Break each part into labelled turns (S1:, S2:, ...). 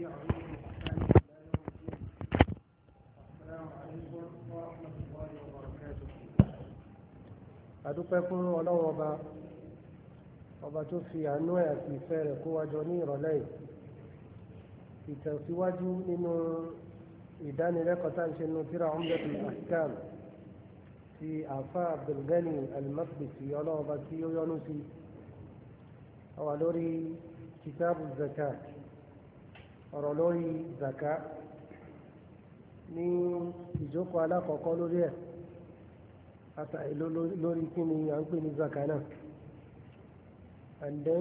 S1: تبعهم بإحسان إلى يوم الدين. السلام عليكم ورحمة الله وبركاته. adúpẹ́ fún ọlọ́run ọba tó fi àánú ẹ̀ àti ìfẹ́ rẹ̀ kó wa jọ ní ìrọ̀lẹ́ yìí. ìtẹ̀síwájú nínú ìdánilẹ́kọ̀ọ́ tá à ń ṣe nínú tírà Umdatul Ahkam ti àfá Abdulgani al-Maqdisi ọlọ́run ọba tí ó yọ́nú sí. a wà lórí kitabu zakat, ọ̀rọ̀ lórí zaka ní ìjókòó alákọ̀ọ́kọ́ lórí ẹ̀ àtàì lórí kí ni à ń pè ní zaka náà, and then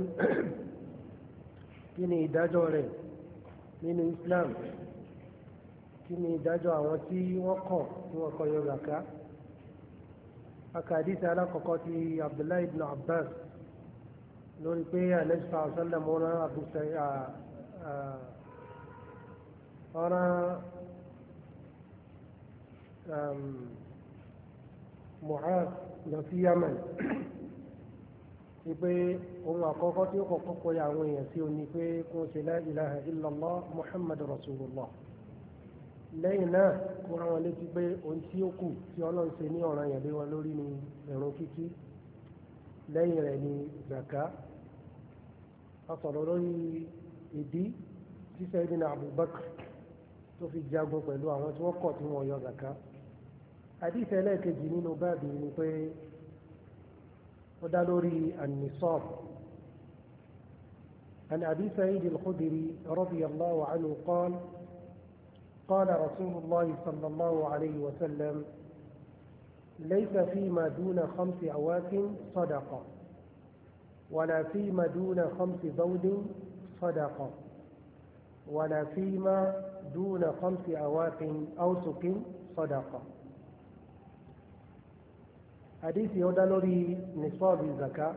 S1: kí ni ìdájọ́ rẹ̀ nínú Islam, kí ni ìdájọ́ àwọn tí wọ́n kọ̀ tí wọ́n kọ̀ yọ zaka. akadisi alákọ̀ọ́kọ́ ti Abdullahi ibn Abbas lórí pé anẹ́sà ọ̀sánlẹ̀ mọ́ra ọ̀rán Mu'adh lọ sí Yemen wípé ohun àkọ́kọ́ tí ó kọ́kọ́ pọ̀ àwọn èèyàn sí o ní pé kó ṣe la ilaha illallah Muhammad rasulullah. lẹ́yìn náà kó rán wọn létí pé ohun tí ó kù tí Ọlọ́run ṣe ní ọ̀ràn yẹn lé wọn lórí ni ìrun kíkí, lẹ́yìn rẹ̀ ni zaka. a sọ̀rọ̀ lórí ìdí tí Sayyidina Abubakar tó fi jagun pẹ̀lú àwọn tí wọ́n kọ̀ tí wọ́n yọ zaka. hadith ẹlẹ́ẹ̀kejì nínú báàbí ni pé ó dá lórí an-nisab. عن أبي سعيد الخدري رضي الله عنه قال قال رسول الله صلى الله عليه وسلم ليس فيما دون 5 أواك صدقة ولا فيما دون 5 ذود صدقة ولا فيما دون 5 أواك أوسك صدقة. حديث يودلوري نصاب الزكاة.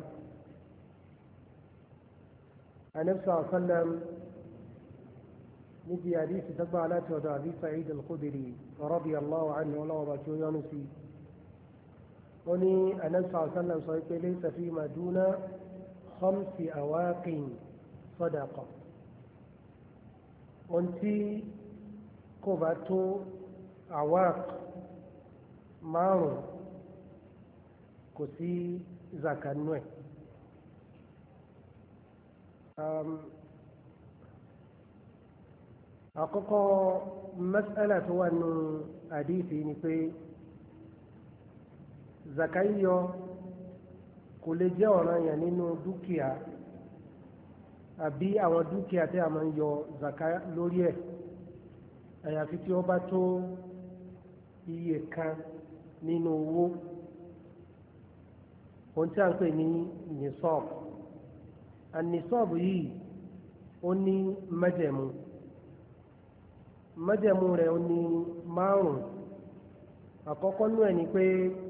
S1: النبي صلى الله عليه وسلم نجي حديث تبع على أبي سعيد الخدري رضي الله عنه ولا وبكي ينسي وني النبي صلى الله عليه وسلم صحيح ليس فيما دون 5 أواق صدقة. وانتي كوباتو أواق مارو كسي زكاة نوي. àkọ́kọ́ mas'ala tó wà nù àdífì ni pé zaka yíyọ kò lè jẹ́ ọ̀ranyàn nínú dúkìá àbí àwọn dúkìá tí a máa ń yọ zaka lórí ẹ̀ àyàfi tí ó bá tó iye kan nínú owó, ohun tí a ń pè ní nisab. an-nisab yìí ó ní májẹ̀mú rẹ̀ ó ní 5. àkọ́kọ́ nú ẹ̀ ni pé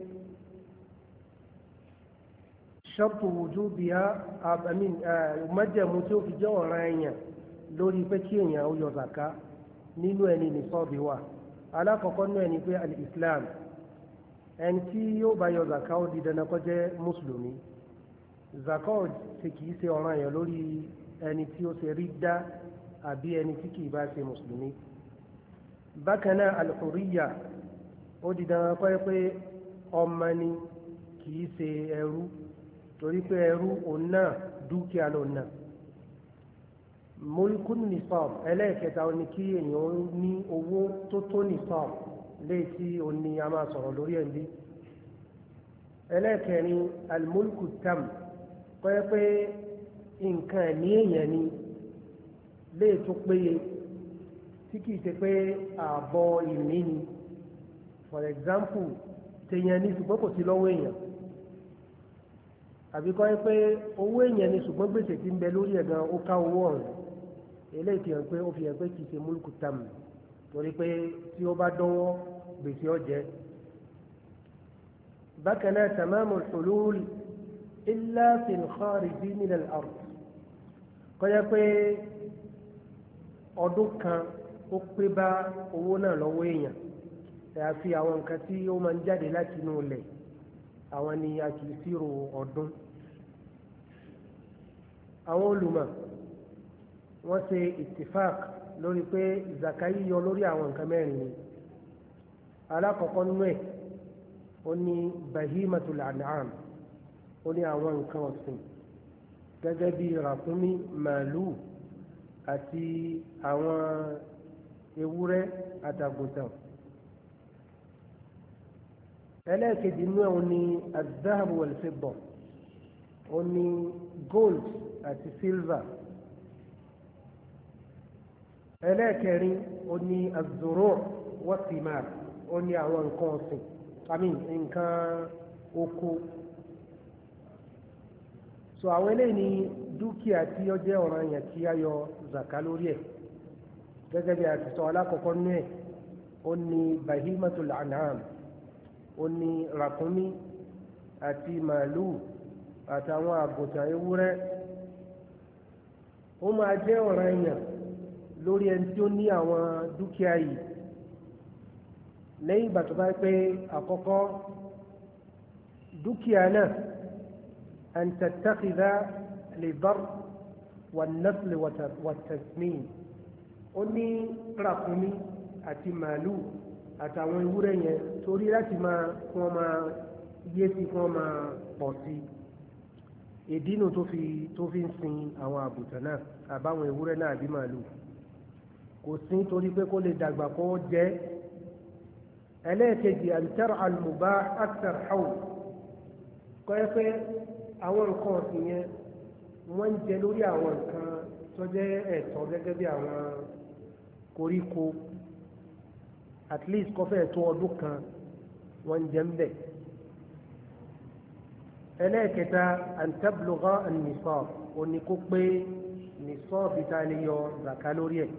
S1: shartu wujubiha májẹ̀mú tí ó fi jẹ́ ọ̀ranyàn lórí pé kí èèyàn ó yọ zaka nínú ẹni nìsọ́ọ̀bì wà. alákọ̀ọ́kọ́ nú ẹ̀ ni pé al-islam, ẹni tí yóò bá yọ zaka ó di dandan kó jẹ́ mùsùlùmí. zaka ó ṣe kìí ṣe ọ̀ranyàn lórí ẹni tí ó ṣe ridda àbí ẹni tí kìí bá ṣe mùsùlùmí. bákan náà al-hurriya ó di dandan kó pé ọmọ ni kìí ṣe ẹrú, torí pé ẹrú òun náà dúkìá lòun náà. mulkun nisab ẹlẹ́ẹ̀kẹta ó ní kí èèyàn ní owó tó tó nisab léyìí tí ó ní a máa sọ̀rọ̀ lórí ẹ̀ bí. ẹlẹ́ẹ̀kẹrin al-mulku tam kó pé nǹkan ẹ̀mí èèyàn ni léè tó péye tí kìí ṣe pé ààbọ̀ ìní ni. for example tèèyàn ní ṣùgbọ́n kò sí lọ́wọ́ èèyàn, àbí kọ́ pé owó èèyàn ní ṣùgbọ́n gbèsè tí ń bẹ lórí ẹ̀ gan ó ká owó ọ̀run. eléyìí fi hàn pé ó fi hàn pé kìí ṣe múlùkù tam, torí pé tí ó bá dánwọ́ gbèsè ọ̀jẹ́. bákan náà tamamul hulul illa fil khariji min al-ard kọ́ pé ọdún kan ó pé bá owó náà lọ́wọ́ èèyàn, àfi àwọn nǹkan tí ó máa ń jáde láti inú ilẹ̀ àwọn ni a kì í ṣírò ọdún. àwọn olùmọ̀ wọ́n ṣe ittifaq lórí pé zaka yíyọ lórí àwọn nǹkan mẹ́rin ni alákọ̀ọ́kọ́ nínú ẹ̀ ó ní bahimatul an'am ó ní àwọn nǹkan ọ̀sìn gẹ́gẹ́ bí ràkúnmí màálù àti àwọn ewúrẹ́ àtàgùntàn ẹlẹ́ẹ̀kejì nínú ẹ̀ ó ní az-zahab wal-fidda ó ní gold àti silver ẹlẹ́ẹ̀kẹrin ó ní az-zuru' wa-thimar ó ní àwọn nǹkan ọ̀sìn nǹkan oko so àwọn eléyìí ni dúkìá tí ó jẹ́ ọ̀ranyàn tí a yọ zaka lórí ẹ̀ gẹ́gẹ́ bí a ti sọ alákọ̀ọ́kọ́ nínú ẹ̀ ó ní bahimatul an'am ó ní ràkúnmí àti màálù àtàwọn àgùntàn ewúrẹ́ ó máa jẹ́ ọ̀ranyàn lórí ẹni tí ó ní àwọn dúkìá yìí lẹ́yìn ìgbà tó bá pé àkọ́kọ́ dúkìá náà an tattakhidha lidar wan-nasl wat-tasmin ó ní ràkúnmí àti màálù àtàwọn ewúrẹ́ yẹn torí láti máa wọ́n máa yé sí wọ́n máa pọ̀ sí ìdínú tó fi ń sin àwọn àgùntàn náà àbáwọn ewúrẹ́ náà àbí màálù kò sí torí pé kó lè dàgbà kó jẹ́ ẹlẹ́ẹ̀kejì an tar'a al-mubah akthar hawl kọ́ ẹ pé àwọn nǹkan ọ̀sìn yẹn wọ́n ń jẹ lórí àwọn nǹkan tó jẹ́ ẹ̀tọ́ gẹ́gẹ́ bí àwọn koríko at least kọfẹ́ tó ọdún kan wọ́n ń jẹ ń bẹ̀ ẹlẹ́ẹ̀kẹta an tablugha an-nisab ó ní kó pé nisab bí ta lè yọ zaka lórí ẹ̀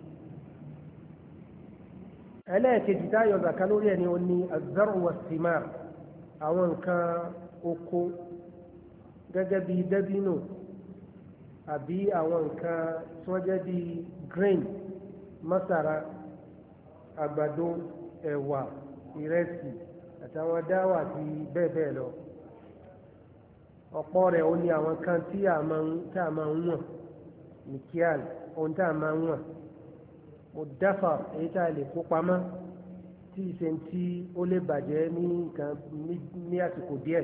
S1: ẹlẹ́ẹ̀kejì tá yọ zaka lórí ẹ̀ ni ó ní az-zar'u was-thimar àwọn nǹkan oko gẹ́gẹ́ bí dẹ́bínù àbí àwọn nǹkan tí wọ́n jẹ́ bí grain masara àgbàdo ẹ̀wà ìrẹsì àtàwọn dáwà àti bẹ́ẹ̀ bẹ́ẹ̀ lọ ọ̀pọ̀ rẹ̀ ó ní àwọn kan tí a máa ń wọ̀n nìkíàl ohun tí a máa ń wọ̀n mo dáfà èyí tá a lè kó pamọ́ tí ìṣe tí ó lè bàjẹ́ ní àsìkò díẹ̀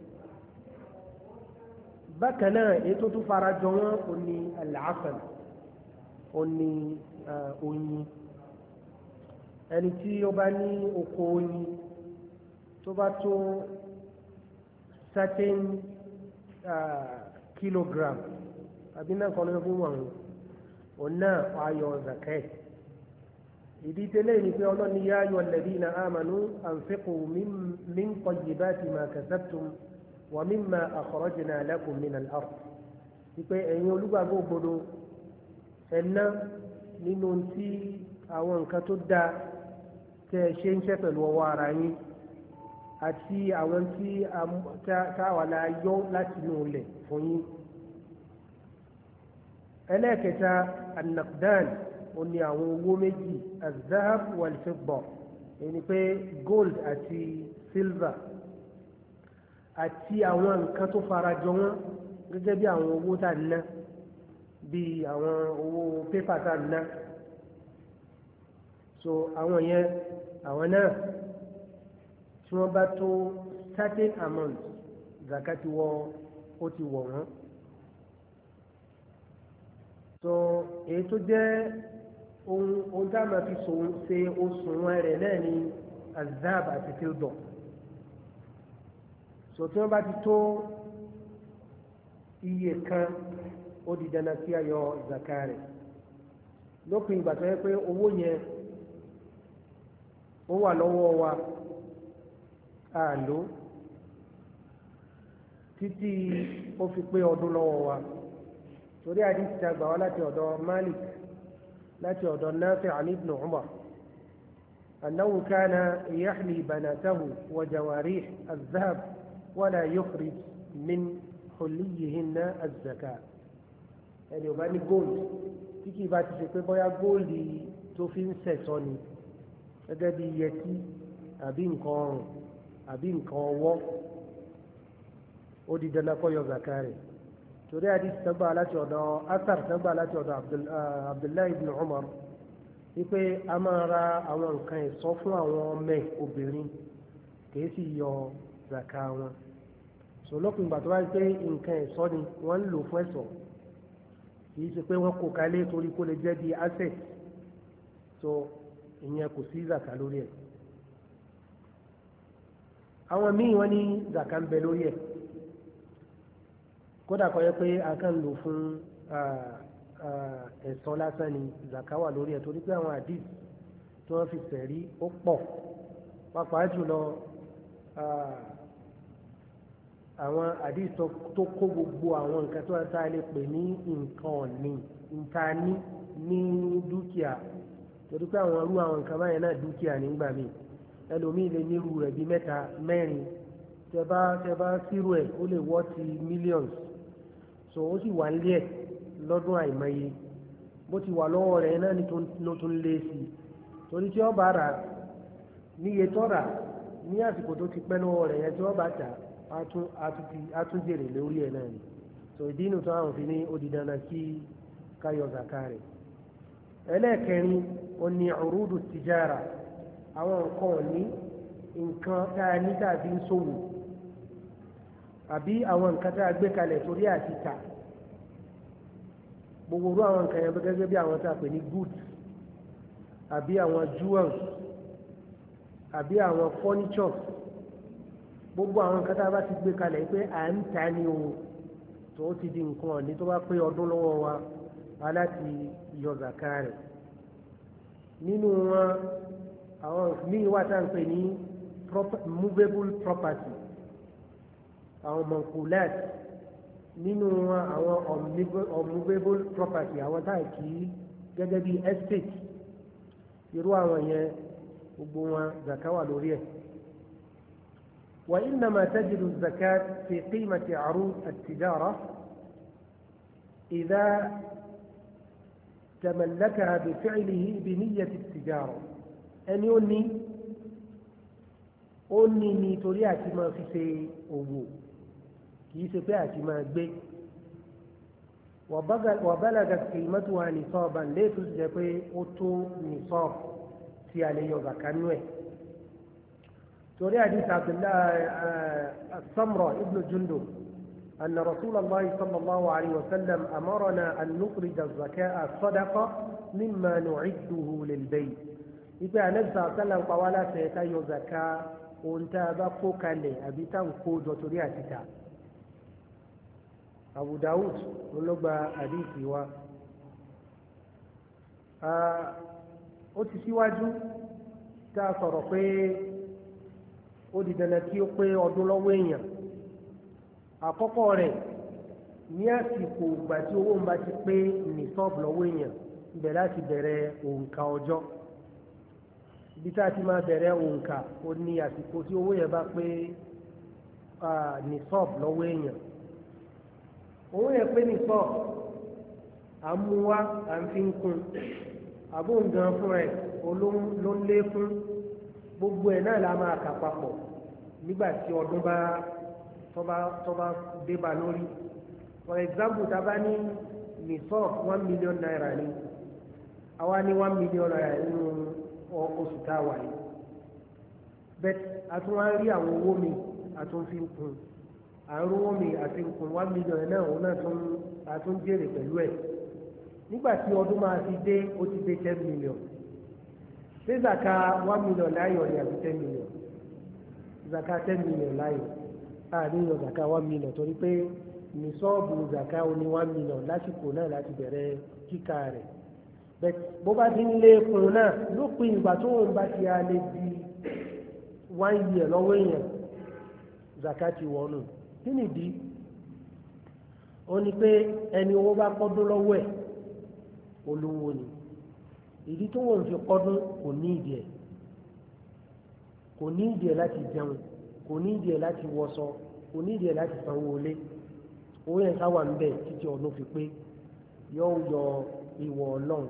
S1: bákan náà èyí tó tún fara jọ wọn ó ní al-asal ó ní oyin ẹni tí ó bá ní oko oyin tó bá tó certain kilogram àbí náà kọ́ ló fún wọn òun náà ayọ̀ zakat ìdí tẹ́lẹ̀ ní pé ọlọ́ni yá ayọ̀ alladhina amanu anfiqu min tayyibati ma kasabtum wa mimma akhrajna lakum min al-ard wípé ẹ̀yin olùgbàgbọ́ ògbódò ẹ̀ná nínú tí àwọn nǹkan tó dáa tẹ́ ẹ ṣe ń ṣe pẹ̀lú ọwọ́ ara yín àti àwọn tí táwa la yọ láti inú ilẹ̀ fún yín ẹlẹ́ẹ̀kẹta an-naqdan ó ní àwọn owó méjì az-zahab wal-fidda ẹni pé gold àti silver àti àwọn nǹkan tó fara jọ wọn gẹ́gẹ́ bí àwọn owó tá ná bí àwọn owó pépà tá ná so àwọn yẹn àwọn náà tí wọ́n bá tó certain amount zakati ó ti wọ̀ wọ́n so èyí tó jẹ́ ohun tá a máa fi ṣe òṣùwọ̀n rẹ̀ náà ní azab àti fildor so tí wọ́n bá ti tó iye kan ó di dandan kí a yọ zaka rẹ̀ lópin ìgbà tó yẹ pé owó yẹn ó wà lọ́wọ́ wa a lò títí ó fi pé ọdún lọ́wọ́ wa torí àdìsí ti àgbà wá láti ọ̀dọ̀ Malik láti ọ̀dọ̀ Nafi' an ibn Umar annahu kana yahli banatahu wa jawarih az-zahab wala yukhrij min hulliyihinna az-zakat ẹni ò bá ní gold tí kì í bá ti ṣe pé bóyá gold tó fi ń sẹ̀sọ́ ni gẹ́gẹ́ bí yẹtí àbí nǹkan ọrùn àbí nǹkan ọwọ́ ó di dandan kó yọ zaka rẹ̀ torí hadith tagba láti ọ̀dọ̀ asar tagba láti ọ̀dọ̀ abdullahi ibn umar wípé a máa ra àwọn nǹkan ẹ̀ṣọ́ fún àwọn ọmọ obìnrin kìí sì yọ zaka wọn so lópin ìgbà tó wáyé pé nǹkan ẹ̀ṣọ́ ni wọ́n ń lò fún ẹ̀ṣọ́ kìí ṣe pé wọ́n kó kalẹ̀ torí kó lè jẹ́ bí asset so ìyẹn kò sí zaka lórí ẹ̀ àwọn míì wọ́n ní zaka ń bẹ lórí ẹ̀ kódà kọ́ yẹ pé a kàn lò fún ẹ̀ṣọ́ lásán ni zaka wà lórí ẹ̀ torí pé àwọn hadith tí wọ́n fi sẹ̀rí ó pọ̀ pàápàá jùlọ àwọn hadith tó kó gbogbo àwọn nǹkan tó ta lè pè ní nǹkan ọ̀nì nǹkan ní dúkìá torí pé àwọn irú àwọn nǹkan báyẹn náà dúkìá nígbà míì ẹlòmíì lè nírú rẹ̀ bíi mẹ́ta mẹ́rin tẹ bá sírò ẹ̀ ó lè wọ́ ti millions so ó sì wà nílé ẹ̀ lọ́dún àìmọye bó ti wà lọ́wọ́ rẹ̀ náà ni ló tún lé sí i torí tí ó bá rà níye tó rà ní àsìkò tó ti pẹ́ lọ́wọ́ rẹ̀ yẹn tí ó bá tà á tún jèrè lórí ẹ̀ náà ni so ìdí inú tó àwọn fi ní ó di dandan kí káyọ̀ zaka rẹ̀ ẹlẹ́ẹ̀kẹrin ó ní urudu tijara àwọn nǹkan ọ̀ní nǹkan tá a ní tàbí ń ṣòwò àbí àwọn nǹkan tá a gbé kalẹ̀ torí àti tà gbogbo orú àwọn nǹkan yẹn gẹ́gẹ́ bí àwọn tá a pè ní goods àbí àwọn jewels àbí àwọn furniture gbogbo àwọn nǹkan tá a bá ti gbé kalẹ̀ pé à ń ta ni o tó ti di nǹkan ọ̀ní tó bá pé ọdún lọ́wọ́ wa aláti yọ zaka rẹ̀ nínú wọn àwọn míì wà tá à ń pè ní movable property àwọn mankulat nínú wọn àwọn unmovable property àwọn tá à kì í gẹ́gẹ́ bí estate irú àwọn yẹn gbogbo wọn zaka wà lórí ẹ̀ وإنما تجد الزكاة في قيمة عروض التجارة إذا تملكها بفعله بنية التجارة ẹni ó ní nítorí àti máa fi ṣe òwò kìí ṣe pé àti máa gbé wàbálàgà kìímọ́tò wa nìsọ́ọ̀bà léètò jẹ́ pé ó tó nìsọ́ọ̀b tí a lè yọ bàkánú ẹ̀ torí àdìsí abdullahi samra ibn jundub أن رسول الله صلى الله عليه وسلم أمرنا أن نخرج الزكاة صدقة مما نعده للبيت ìpè ànẹ́bìsà ọ̀sánlá ń pa wá láti ẹ̀ka yọ zaka ohun tá a bá kó kalẹ̀ àbí tá ń kó jọ torí àtìta Abu Dawud ló gba àdìsí wa ó ti síwájú tá a sọ̀rọ̀ pé ó di dandan kí ó pé ọdún lọ́wọ́ èèyàn àkọ́kọ́ rẹ̀ ní àsìkò ìgbà tí owó ń bá ti pé ní sọ́ọ̀bù lọ́wọ́ èèyàn ibẹ̀ láti bẹ̀rẹ̀ òǹkà ọjọ́ ibi tá a ti máa bẹ̀rẹ̀ òǹkà ó ní àsìkò tí owó yẹn bá pé ní sọ́ọ̀bù lọ́wọ́ èèyàn owó yẹn pé ní sọ́ọ̀bù à ń mú wá à ń fi ń kún àbóǹgan fún ẹ̀ ló ń lé fún gbogbo ẹ̀ náà la máa kà papọ̀ nígbà tí ọdún bá tọ́ba débà lórí for example tá a bá ní nisab 1 million naira ni àwa ní 1 million naira nínú oṣù tá a wà yìí bẹ́ẹ̀ a tún wá rí àwọn owó mi a tún fi ń kún àrùn owó mi àti ń kún 1 million náà òun náà a tún jèrè pẹ̀lú ẹ̀ nígbà tí ọdún máa fi dé ó ti dé 10 million ṣé zaka 1 million láyọ̀ ni àbí 10 million zaka 10 million láyọ̀ àníyàn zaka 1 million torí pé ní sọ́ọ̀bù zaka ó ní 1 million lásìkò náà láti bẹ̀rẹ̀ kíkà rẹ̀ bẹ́ẹ̀ bó bá ti ń lé fún un náà lópin ìgbà tó ń bá ti alẹ́ di 1 year lọ́wọ́ èèyàn zaka ti wọnú kí nìdí ó ní pé ẹni owó bá kọ́dún lọ́wọ́ ẹ̀ olówó ni ìdí tó wọ́n fi kọ́dún kò ní ìdí ẹ̀ kò ní ìdí ẹ̀ láti jẹun kò ní ìdí ẹ̀ láti wọṣọ kò ní ìdí ẹ̀ láti sanwó ilé owó yẹn sáwà ń bẹ̀ títí ọdún fi pé yóò yọ ìwọ̀ ọlọ́run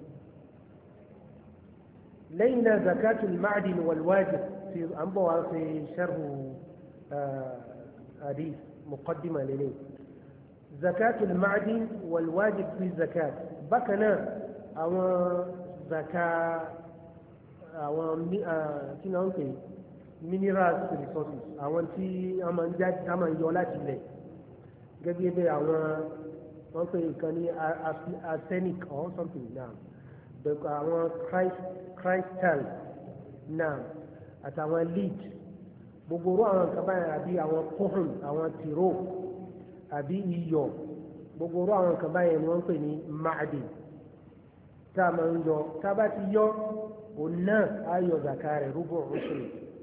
S1: lẹ́yìn náà zakatul ma'din wal wajib fi à ń bọ̀ wá fi sharhu hadith muqaddima lélẹ̀ zakatul ma'din wal wajib fi zakat bákan náà àwọn zaka àwọn kí náà ń pè minerals resources àwọn tí a máa ń jáde a máa ń yọ láti ilẹ̀ gẹ́gẹ́ bí àwọn wọ́n pè nǹkan ní arsenic or something náà bẹ́ẹ̀ àwọn crystal náà àtàwọn lead gbogbo orú àwọn nǹkan báyìí àbí àwọn kóhùn àwọn tìró àbí iyọ̀ gbogbo orú àwọn nǹkan báyìí ni wọ́n ń pè ní máàdì tá a máa ń yọ tá a bá ti yọ òun náà á yọ zaka rẹ̀ rúbọ̀ oṣù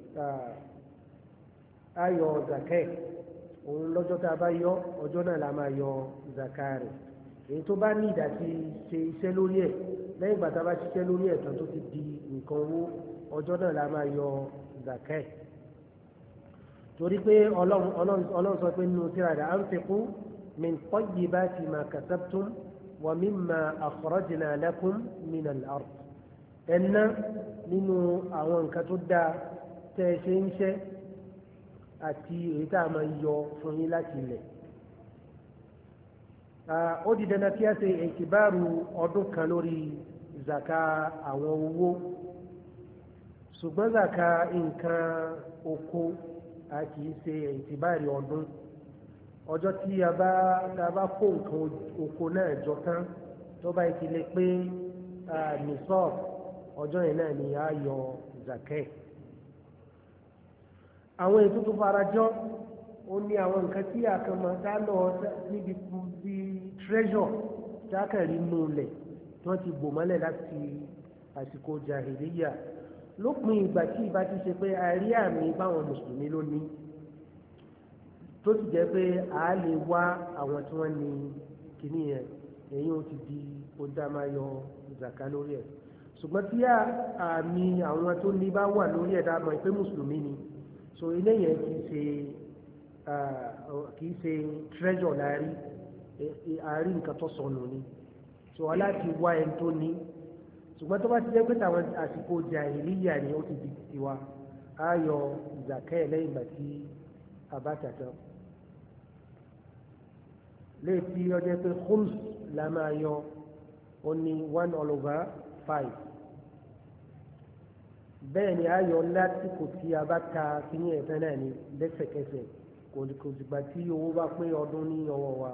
S1: á yọ zaka ẹ̀ òun lọ́jọ́ tá a bá yọ ọjọ́ náà la máa yọ zaka rẹ̀ èyí tó bá ní ìdàtí ṣe iṣẹ́ lórí ẹ̀ lẹ́yìn ìgbà tá a bá ṣiṣẹ́ lórí ẹ̀ tán tó ti di nǹkan owó ọjọ́ náà la máa yọ zaka ẹ̀ torí pé ọlọ́run sọ pé nínú tírà rẹ̀ anfiqu min tayyibati ma kasabtum wa mimma akhrajna lakum min al-ard ẹ̀nà nínú àwọn nǹkan tó dáa tẹ́ ẹ ṣe ń ṣe àti èyí tá a máa yọ fún yín láti ilẹ̀ ó di dandan kí a ṣe ìkìbáàrù ọdún kan lórí zaka àwọn owó ṣùgbọ́n zaka nǹkan oko a kì í ṣe ìtìbáàrí ọdún ọjọ́ tí a bá kó nǹkan oko náà jọ tán tó bá ti lè pé nisab ọjọ́ yẹn náà ni a yọ zakẹ́ àwọn ètò tó farajọ́ ó ní àwọn nǹkan tí a kan máa dá lọ níbi bí treasure tí a kàn rí nù lẹ̀ tí wọ́n ti bò mọ́lẹ̀ láti àsìkò jahiliya lópin ìgbà tí ìbá ti ṣe pé a rí àmì báwọn mùsùlùmí ló ní tó ti jẹ́ pé a lè wá àwọn tí wọ́n ní kìíní yẹn èyí ó ti di odámayọ zaka lórí ẹ̀ ṣùgbọ́n tí àmì àwọn tó ní bá wà lórí ẹ̀ dáàmọ̀ pé mùsùlùmí ni so ilé yẹn kìí ṣe treasure láàrí àárín nǹkan tó sọnù ni so aláti wá ẹni tó ní ṣùgbọ́n tó bá ti jẹ́ pé táwọn àsìkò jàhílíyà ni ó ti di tiwa á yọ zakẹ́ lẹ́yìn ìgbà tí a bá tàtọ́ léètí ọjọ́ pé khums la máa yọ ó ní 1/5 bẹ́ẹ̀ ni a yọ lásìkò tí a bá ta kíní ẹ̀fẹ́ náà ní lẹ́sẹ̀kẹsẹ̀ kò dìgbà tí owó bá pé ọdún ní ọwọ́ wa.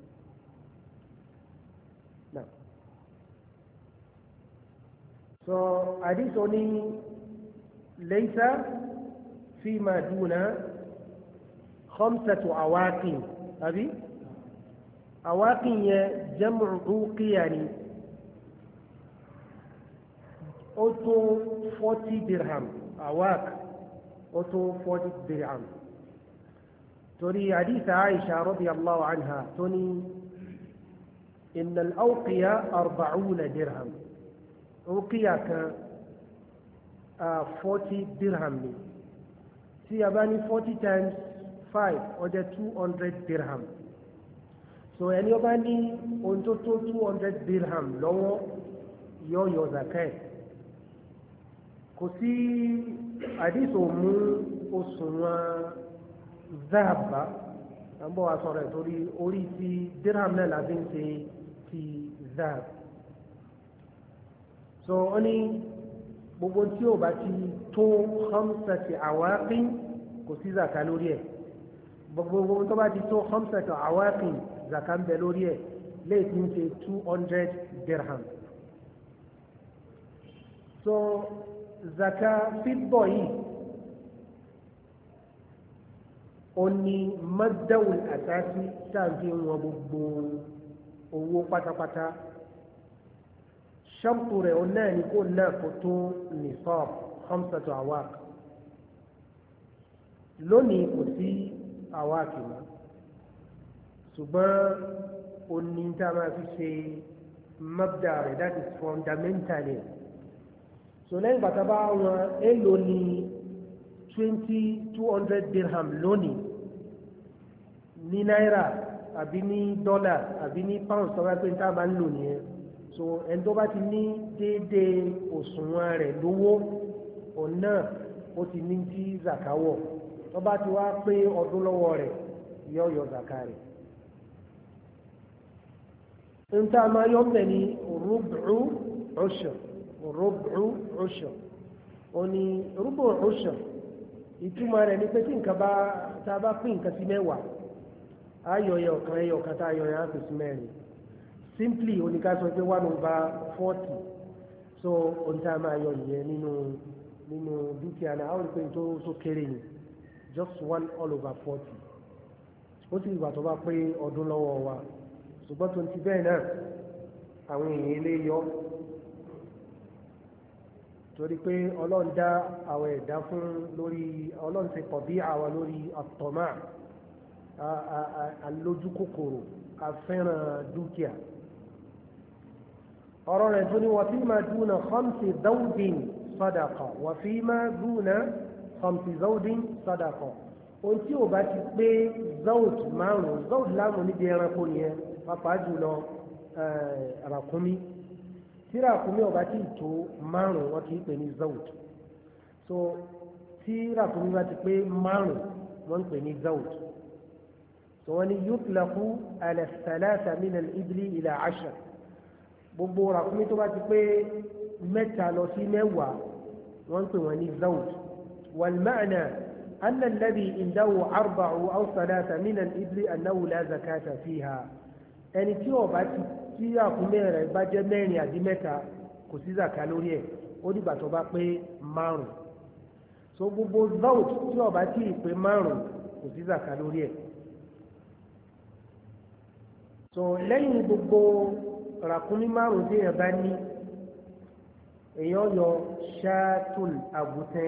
S1: so àdìsọ ní laysa fima duna khamsatu awaqin àbí awaqin yẹn jam'u uqiya ni ó tó 40 dirham awaq ó tó 40 dirham torí àdìsọ Aisha radiyallahu anha tó ní inna al-awqiya 40 dirham uqiya kan 40 dirham ni tí a bá ní 40 times 5 ó jẹ́ 200 dirham so ẹni ó bá ní ohun tó tó 200 dirham lọ́wọ́ yóò yọ zakat kò sí àdìsò mú òṣùwọ̀n záàbà àbọ̀ wa sọ̀rọ̀ ẹ̀ torí orí ti dirham náà láti ń ṣe ti záàb so ó ní gbogbo tí ó bá ti tó khamsati awaqin kò sí zaka lórí ẹ̀ gbogbo tó bá ti tó khamsati awaqin zaka ń bẹ lórí ẹ̀ léèkì ń ṣe 200 dirham so zaka fíbọ̀ yìí ó ní madawul asasi sáàbí wọn gbogbo owó pátápátá ṣọ́pù rẹ̀ ó náà ní kó náà kó tó nisab khamsatu awaq lónìí kò sí awaq mọ́ ṣùgbọ́n ó ní tá a máa fi ṣe mabda rẹ̀ that is fundamentally so lẹ́yìn bàtà bá wọn èlò ní 200 dirham lónìí ní náírà àbí ní dọ́là àbí ní pound sọ́wọ́ pé tá a bá ń lò nìyẹn so ẹni tó bá ti ní déédéé òṣùwọ̀n rẹ̀ lówó ọ̀nà ó ti ní tí zaka wọ̀ tó bá ti wá pé ọdún lọ́wọ́ rẹ̀ yọ zaka rẹ̀ انت ما يوم لني ربع عشر ربع عشر oni rúbò ọ̀ṣọ̀ ìtumọ̀ rẹ̀ ní pé tí nǹkan bá tá a bá pín nǹkan sí mẹ́wàá ayọ̀ ẹyọ kan tá a yọ yẹn á pèsè mẹ́rin simply oníká sọ pé 1/40 so ohun tá a máa yọ nìyẹn nínú dúkìá náà àwọn ìpín tó kéré ni just 1/40 ó sì ìgbà tó bá pé ọdún lọ́wọ́ wa ṣùgbọ́n tó ti bẹ́ẹ̀ náà àwọn èèyàn ilé yọ torí pé ọlọ́run dá àwọn ẹ̀dá fún lórí ọlọ́run ti pọ̀ bí àwa lórí àtọ̀mà alójú kòkòrò afẹ́ràn dúkìá ọ̀rọ̀ rẹ̀ tó ní wà fí máa dúnà khamsi zawdin sadaqa wà fí máa dúnà khamsi zawdin sadaqa ohun tí ò bá ti pé zawd márùn-ún zawd láàmú níbi ẹranko nìyẹn pàápàá jùlọ ràkúnmí tí ràkúnmí ọba tí tó márùn wọn kì í pè ní zawd so tí ràkúnmí bá ti pé márùn wọn ń pè ní zawd so wọn ni yutlaqu ala thalatha min al-ibli ila 10 gbogbo ràkúnmí tó bá ti pé mẹ́ta lọ sí mẹ́wàá wọn ń pè wọn ní zawd wal ma'na anna alladhi indahu 4 aw 3 min al-ibli annahu la zakata fiha ẹni tí ọba ti tí àkúnmẹ́ rẹ̀ bá jẹ́ mẹ́rin àbí mẹ́ta kò sí zaka lórí ẹ̀ ó dìgbà tó bá pé márùn so gbogbo zawd tí ọba tí ì pé márùn kò sí zaka lórí ẹ̀ so lẹ́yìn gbogbo ràkúnmí márùn tí èèyàn bá ní èèyàn yọ ṣáàtùl àgùntàn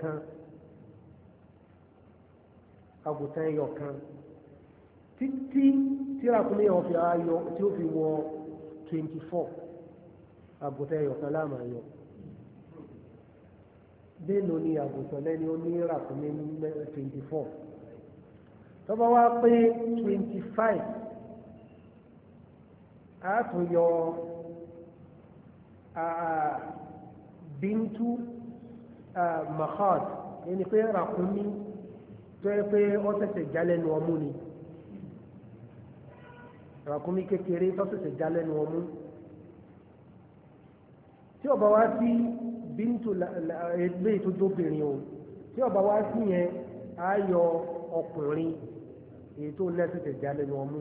S1: ẹyọ kan títí tí ràkúnmí ọ̀ fi ayọ̀ tí ó fi wọ 24 àgùntàn ẹyọ kan láàmà yọ bẹ́ẹ̀lò ní àgùntàn lẹ́ni ó ní ràkúnmí 24 tó bá wá pé 25 a tún yọ bíntu mahad ẹni pé ràkúnmí tó yẹ pé ó ṣẹ̀ṣẹ̀ jálẹ́nu ọmú ni ràkúnmí kékeré tó ṣẹ̀ṣẹ̀ jálẹ́nu ọmú tí ó bá wá sí bíntu ẹgbẹ́ tó jóbìnrin o tí ó bá wá sí yẹn á yọ ọkùnrin èyí tó lẹ́sẹ̀ṣẹ̀ jálẹ́nu ọmú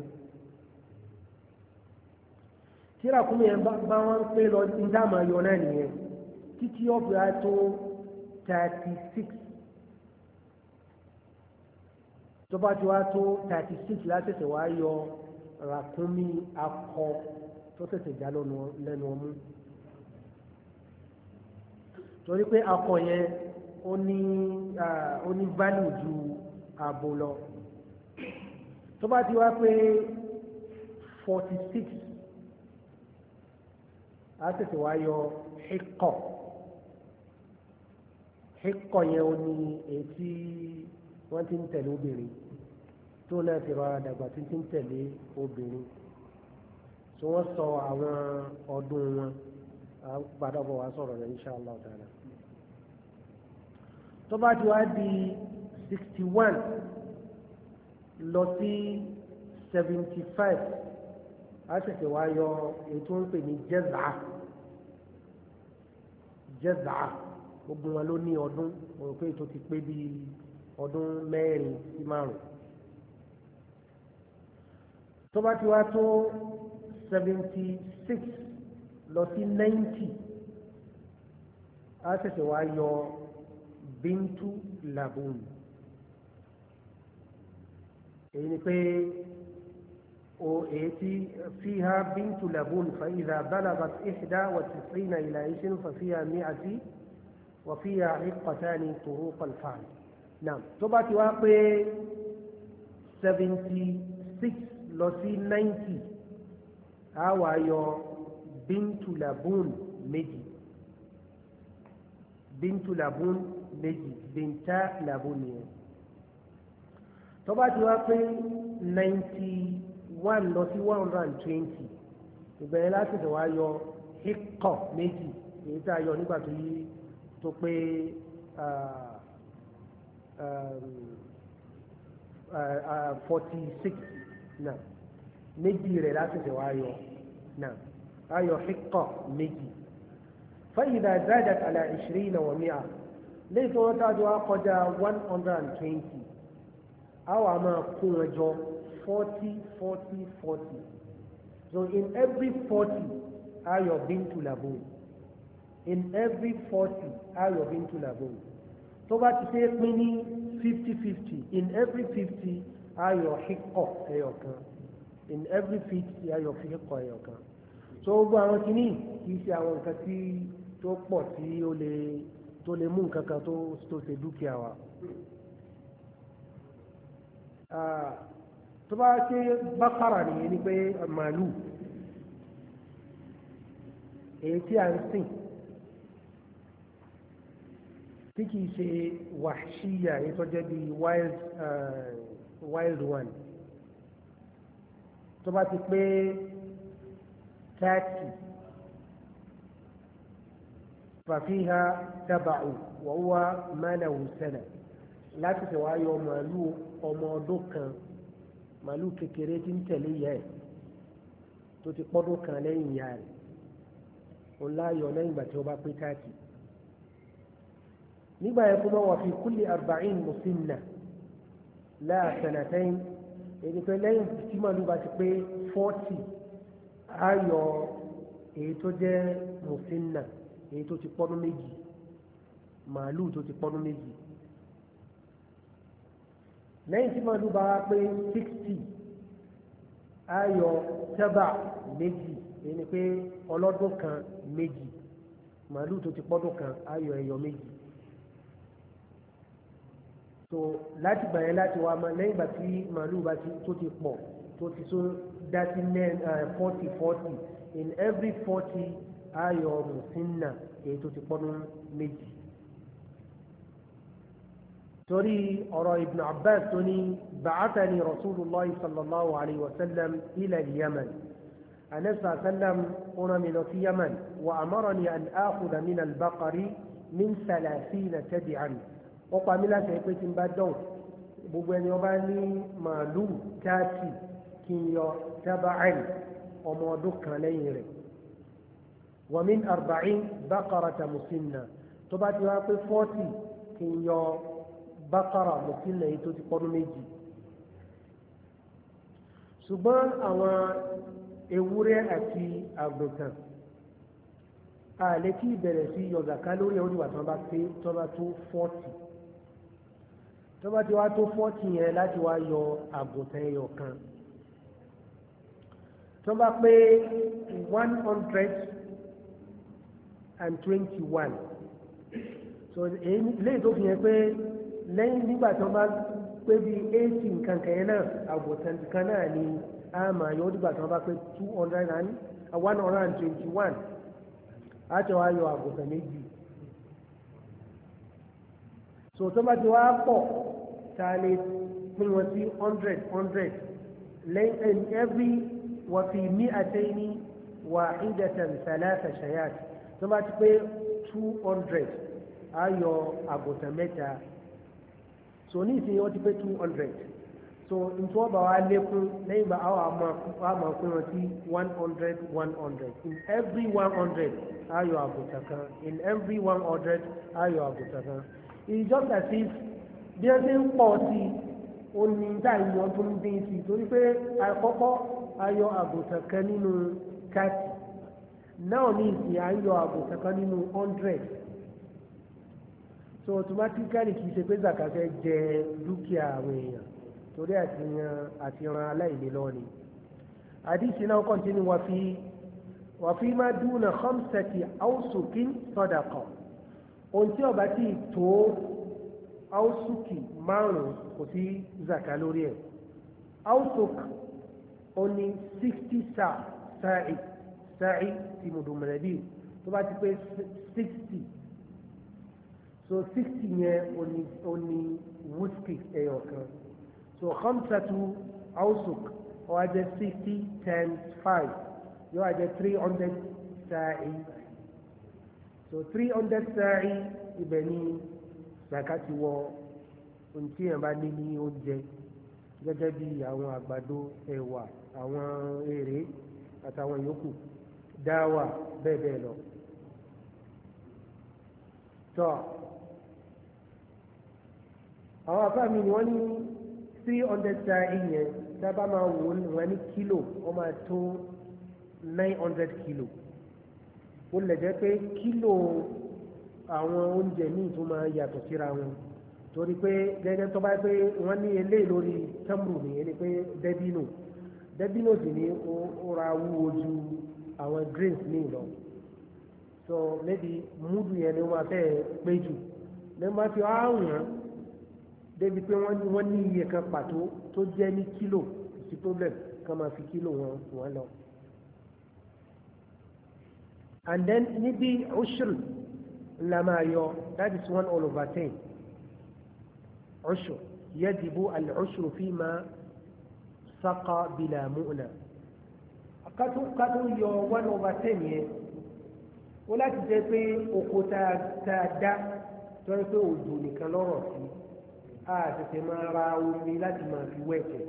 S1: tí ràkúnmí yẹn bá wọn ń pé lọ ní dáàmà yọ náà nìyẹn títí ó fi á tó 36 tó bá ti wá tó 36 látẹ̀sẹ̀ wá yọ ràkúnmí akọ tó ṣẹ̀ṣẹ̀ já lẹ́nu ọmú torí pé akọ yẹn ó ní value ju abo lọ tó bá ti wá pé 46 á ṣẹ̀ṣẹ̀ wá yọ híkọ̀ yẹn ó ní èyí tí wọ́n ti ń tẹ̀lé obìnrin tó náà ti rọra dàgbà tí ń tẹ̀lé obìnrin tí wọ́n sọ àwọn ọdún wọn padà bọ̀ wá sọ̀rọ̀ rẹ̀ insha Allah ta'ala tó bá ti wá di 61 lọ sí 75 á ṣẹ̀ṣẹ̀ wá yọ ètò ń pè ní jaz'a gbogbo wọn ló ní ọdún òun pé ètò ti pé bí ọdún 4 sí 5 tó bá ti wá tó 76 lọ sí 90 á ṣẹ̀ṣẹ̀ wá yọ bíntu labun èyí ni pé èyí فيها بنت لبون فإذا بلغت 91 إلى 20 ففيها 100 وفيها عقتان طروق الفعل نعم tó bá ti wá pé 76 lọ sí 90 a wá yọ bíntu labun méjì bíntà labun nìyẹn tó bá ti wá pé 91 lọ sí 120 ìbẹ̀rẹ̀ láti tẹ̀ wá yọ híkọ̀ méjì èyí tá a yọ nígbà tó yí tó pé 46 náà méjì rẹ̀ láti tẹ̀ wá yọ náà ayọ̀ hiqqah méjì فإذا زادت على 20 و100 lẹ́yìn tí wọ́n tájú wá kọjá 120 àwọn àmà kún ẹjọ́ 40 40 40 so in every 40 ayọ̀ bintu labun in every 40 ayọ̀ bintu labun tó bá ti ṣe pín ní 50-50 in every 50 ayọ̀ hiqqah ẹyọ̀kan in every 50 ayọ̀ hiqqah ẹyọ̀kan so gbogbo àwọn kìíní kìí ṣe àwọn nǹkan tí tó pọ̀ tí tó lè mú nǹkan kan tó ṣe dúkìá wa tó bá ṣe bákàrà nìyẹn ni pé màálù èyí tí a ń sìn tí kìí ṣe wàṣíyà èyí tó jẹ́ bí wild one tó bá ti pé 30 ففيها تبع وهو ما له سنة láti ṣe wáyé màálù ọmọ ọdún kan màálù kékeré tí ń tẹ̀lé ìyá ẹ̀ tó ti pọ́dún kan lẹ́yìn ìyá rẹ̀ òun láyọ̀ lẹ́yìn ìgbà tí ó bá pé 30 nígbà yẹn kúmọ̀ wà fi kulli 40 musinna la sanatayn èyí pé lẹ́yìn tí màálù bá ti pé 40 ayọ̀ èyí tó jẹ́ musinna èyí tó ti pọ́dún méjì màálù tó ti pọ́dún méjì lẹ́yìn tí màálù bá wá pé 60 ayọ̀ tẹ́bà méjì èyí ni pé ọlọ́dún kan méjì màálù tó ti pọ́dún kan ayọ̀ ẹyọ méjì so láti gbà yẹn láti wá lẹ́yìn ìgbà tí màálù bá tó ti pọ̀ tó ti so dá sí 40 in every 40 ayọ̀ musinna èyí tó ti pọ́nú méjì torí ọ̀rọ̀ ibn abbas tó ní ba'athani rasulullah sallallahu alayhi wa sallam ila yaman anasa sallam ọ̀nà mi lọ sí yaman wa amarani an akhudha min al-baqari min 30 tabi'an ó pa mí láti pé tí n bá dán gbogbo ẹni ó bá ní màálù 30 kí n yọ taba'an ọmọ ọdún kan lẹ́yìn rẹ̀ ومن 40 بقرة مسنة تبات واقف 40 كي يو بقرة مسنة يتوتي قرميجي ṣùgbọ́n àwọn ewúrẹ́ àti àgùntàn àlè tí ìbẹ̀rẹ̀ sí yọ zàká lórí oníwà tó bá tó 40 tó bá ti wá tó 40 yẹn láti wá yọ àgùntàn ẹyọ kan tó bá pé 121 so lẹ́yìn tó fi yẹn pé lẹ́yìn nígbà tó bá pé bí 80 nǹkan kẹ̀yẹ́ náà àgùntàn kan náà ni a máa yọ nígbà tó bá pé 121 àti wá yọ àgùntàn méjì so tó bá ti wá pọ̀ tá a lè pín wọn sí 100 lẹ́yìn every wọ́n fi 200 wahidatan 3 shayat tó bá ti pé 200 ayọ̀ àgùntàn mẹ́ta so ní ìsìn wọ́n ti pé 200 so nítorí wọ́n bá wá lékún lẹ́yìn bá àwọn àmọ́ pín wọn sí 100 in every 100 ayọ̀ àgùntàn kan in every 100 ayọ̀ àgùntàn kan it's just as if bí wọ́n ti ń pọ̀ sí ó ní táyì wọn tó ń dín sí torí pé àkọ́kọ́ ayọ̀ àgùntàn kan nínú 30 náà ní ìsìn ayọ̀ àgùntàn kan nínú 100 so automatically kìí ṣe pé zaka fẹ́ jẹ dúkìá àwọn èèyàn torí àti ran aláìní lọ ni àdìsí náà kọ́ntínú wà fi má dúnà khamsati awsukin sadaqa ohun tí ó bá ti tó awsuki 5 kò sí zaka lórí ẹ̀ awsuk ó ní 60 sa'i ti mùdùmọ̀lẹ́bí tó bá ti pé 60 so 60 yẹn ó ní wuski ẹyọ kan so khamsatu awsuk ó wá jẹ́ 60 times 5 yóò wá jẹ́ 300 sa'i so 300 sa'i ibẹ̀ ni zakati wọ ohun tí yẹn bá ní ní oúnjẹ gẹ́gẹ́ bí àwọn àgbàdo ẹ̀wà àwọn èrè àtàwọn yòókù dáwà bẹ́ẹ̀ bẹ́ẹ̀ lọ. tọ́ àwọn afáàmì ni wọ́n ní 300 sa'i yẹn sábà máa wò wọ́n ní kílò wọ́n máa tó 900 kílò ó lè jẹ́ pé kílò àwọn oúnjẹ míì tó máa yàtọ̀ síra wọn torí pé gẹ́gẹ́ tó bá pé wọ́n ní eléyìí lórí tamru nìyẹn ni pé dẹ́bínò sì ní ó ra wúwo ju àwọn grains míì lọ so maybe múdù yẹn ni wọ́n fẹ́ pé jù lẹ́yìn bá fi àwòrán débi pé wọ́n ní iye kan pàtó tó jẹ́ ní kílò sí problem kan máa fi kílò wọn lọ. And then níbi ushur la máa yọ that is 1/10 ushur yajibu al-ushru fima saqa bila mu'na kátó yọ 1/10 yẹn ó láti jẹ́ pé oko tá a dá tó ń pé òjò nìkan lọ́rọ̀ sí a tètè máa ra omi láti máa fi wẹ̀tẹ̀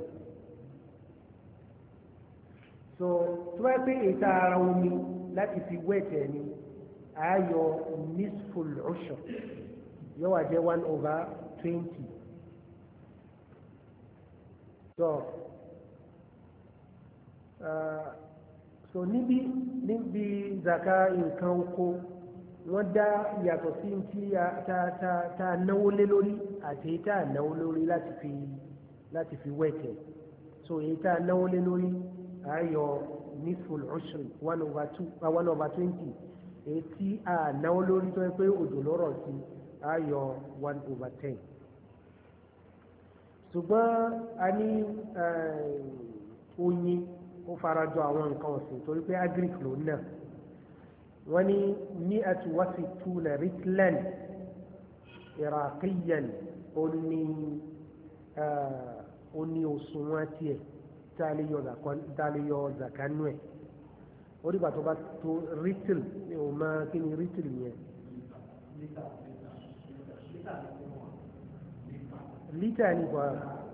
S1: so tó bá pé ìta ara omi láti fi wẹ̀tẹ̀ ni a yọ nisful ushur yóò wá jẹ́ 1/20 so níbi zaka nǹkan oko wọ́n dá yàtọ̀ sí tí ta náwó lé lórí àti tá náwó lórí láti fi wẹ̀tẹ̀ so èyí tá náwó lé lórí ayọ̀ nisful ushri 1/20 èyí tí a náwó lórí tó yẹ pé òjò lọ́rọ̀ sí ayọ̀ 1/10 ṣùgbọ́n a ní oyin ó farajọ àwọn nǹkan ọ̀sìn torí pé agric ló náà wọ́n ní mi'atu wa sittuna ritlan iraqiyan ó ní òṣùwọ̀n tiẹ̀ tá a lè yọ zakanu ẹ̀ ó dìgbà tó bá tó ritl ní o máa kí ni ritl yẹn lítà ní kò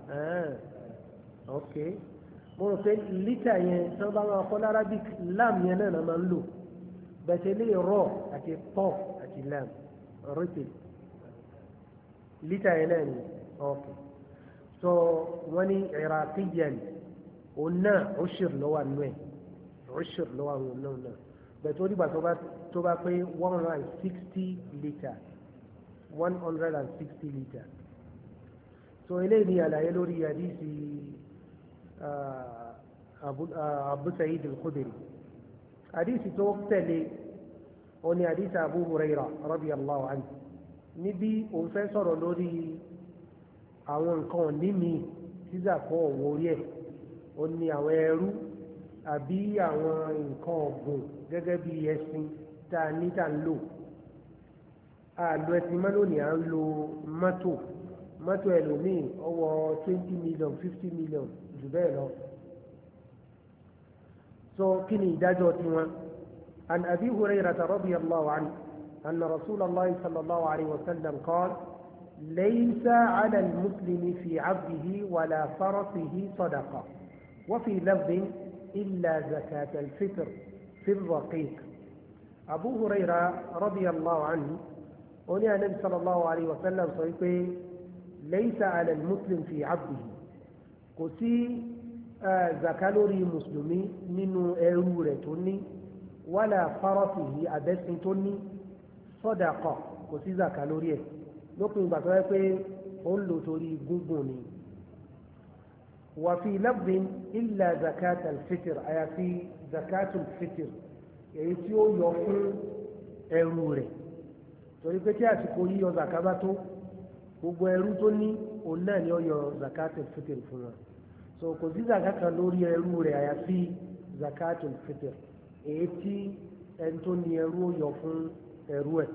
S1: ok mo rò pé lítà yẹn tí wọ́n bá máa kọ́ l'Arabic lam yẹn náà máa ń lò bẹ̀tẹ̀ lè rọ̀ àti tọ́ àti lam ritl lítà yẹn náà ni ok so wọ́n ní iraqiyan òun náà ushur lọ́wọ́ nù ẹ̀ ushur lọ́wọ́ àwọn náà bẹ̀tẹ̀ ó dìgbà tó bá pé 160 litre 160 litre so eléyìí ni àlàyé lórí hadisi Abu Sa'id al-Khudri hadisi tó tẹ̀lé ó ní hadisi Abu Hurairah radiyallahu anhu níbi òun fẹ́ sọ̀rọ̀ lórí àwọn nǹkan nímì tíza kọ́ ọ̀wọ́ orí ẹ̀ ó ní àwọn ẹrú àbí àwọn nǹkan ọ̀gbìn gẹ́gẹ́ bí ẹṣin tá a ní tá a ń lò àlọ́ ẹṣin mọ́ lónìí à ń lo mọ́tò ẹlòmíì ọwọ́ 20 million 50 million jù bẹ́ẹ̀ lọ so kí ni ìdájọ́ tiwọn an Abi Hurayrata radiyallahu anhu anna Rasulallahi sallallahu alayhi wa sallam qala laysa ala al-muslimi fi 'abdihi wala farasihi sadaqa wa fi lafdhin illa zakat al-fitr fi ar-raqiq Abu Hurayra radiyallahu anhu ó ní Ànábì sallallahu alayhi wa sallam sọ pé laysa ala al-muslim fi 'abdihi kò sí zaka lórí mùsùlùmí nínú ẹrú rẹ̀ tó ní wala farasihi abẹ́sìn tó ní sadaqa kò sí zaka lórí ẹ̀ lópin ìgbà tó yẹ pé ó ń lò torí gúngùn ni wà fi lafdhin illa zakat al-fitr àyàfi zakat al-fitr èyí tí ó yọ fún ẹrú rẹ̀ torí pé tí àsìkò yíyọ zaka bá tó gbogbo ẹrú tó ní òun náà ni ó yọ zakat al-fitr fún wọn so kò sí zakat kan lórí ẹrú rẹ̀ àyàfi zakat al-fitr èyí tí ẹni tó ní ẹrú ó yọ fún ẹrú ẹ̀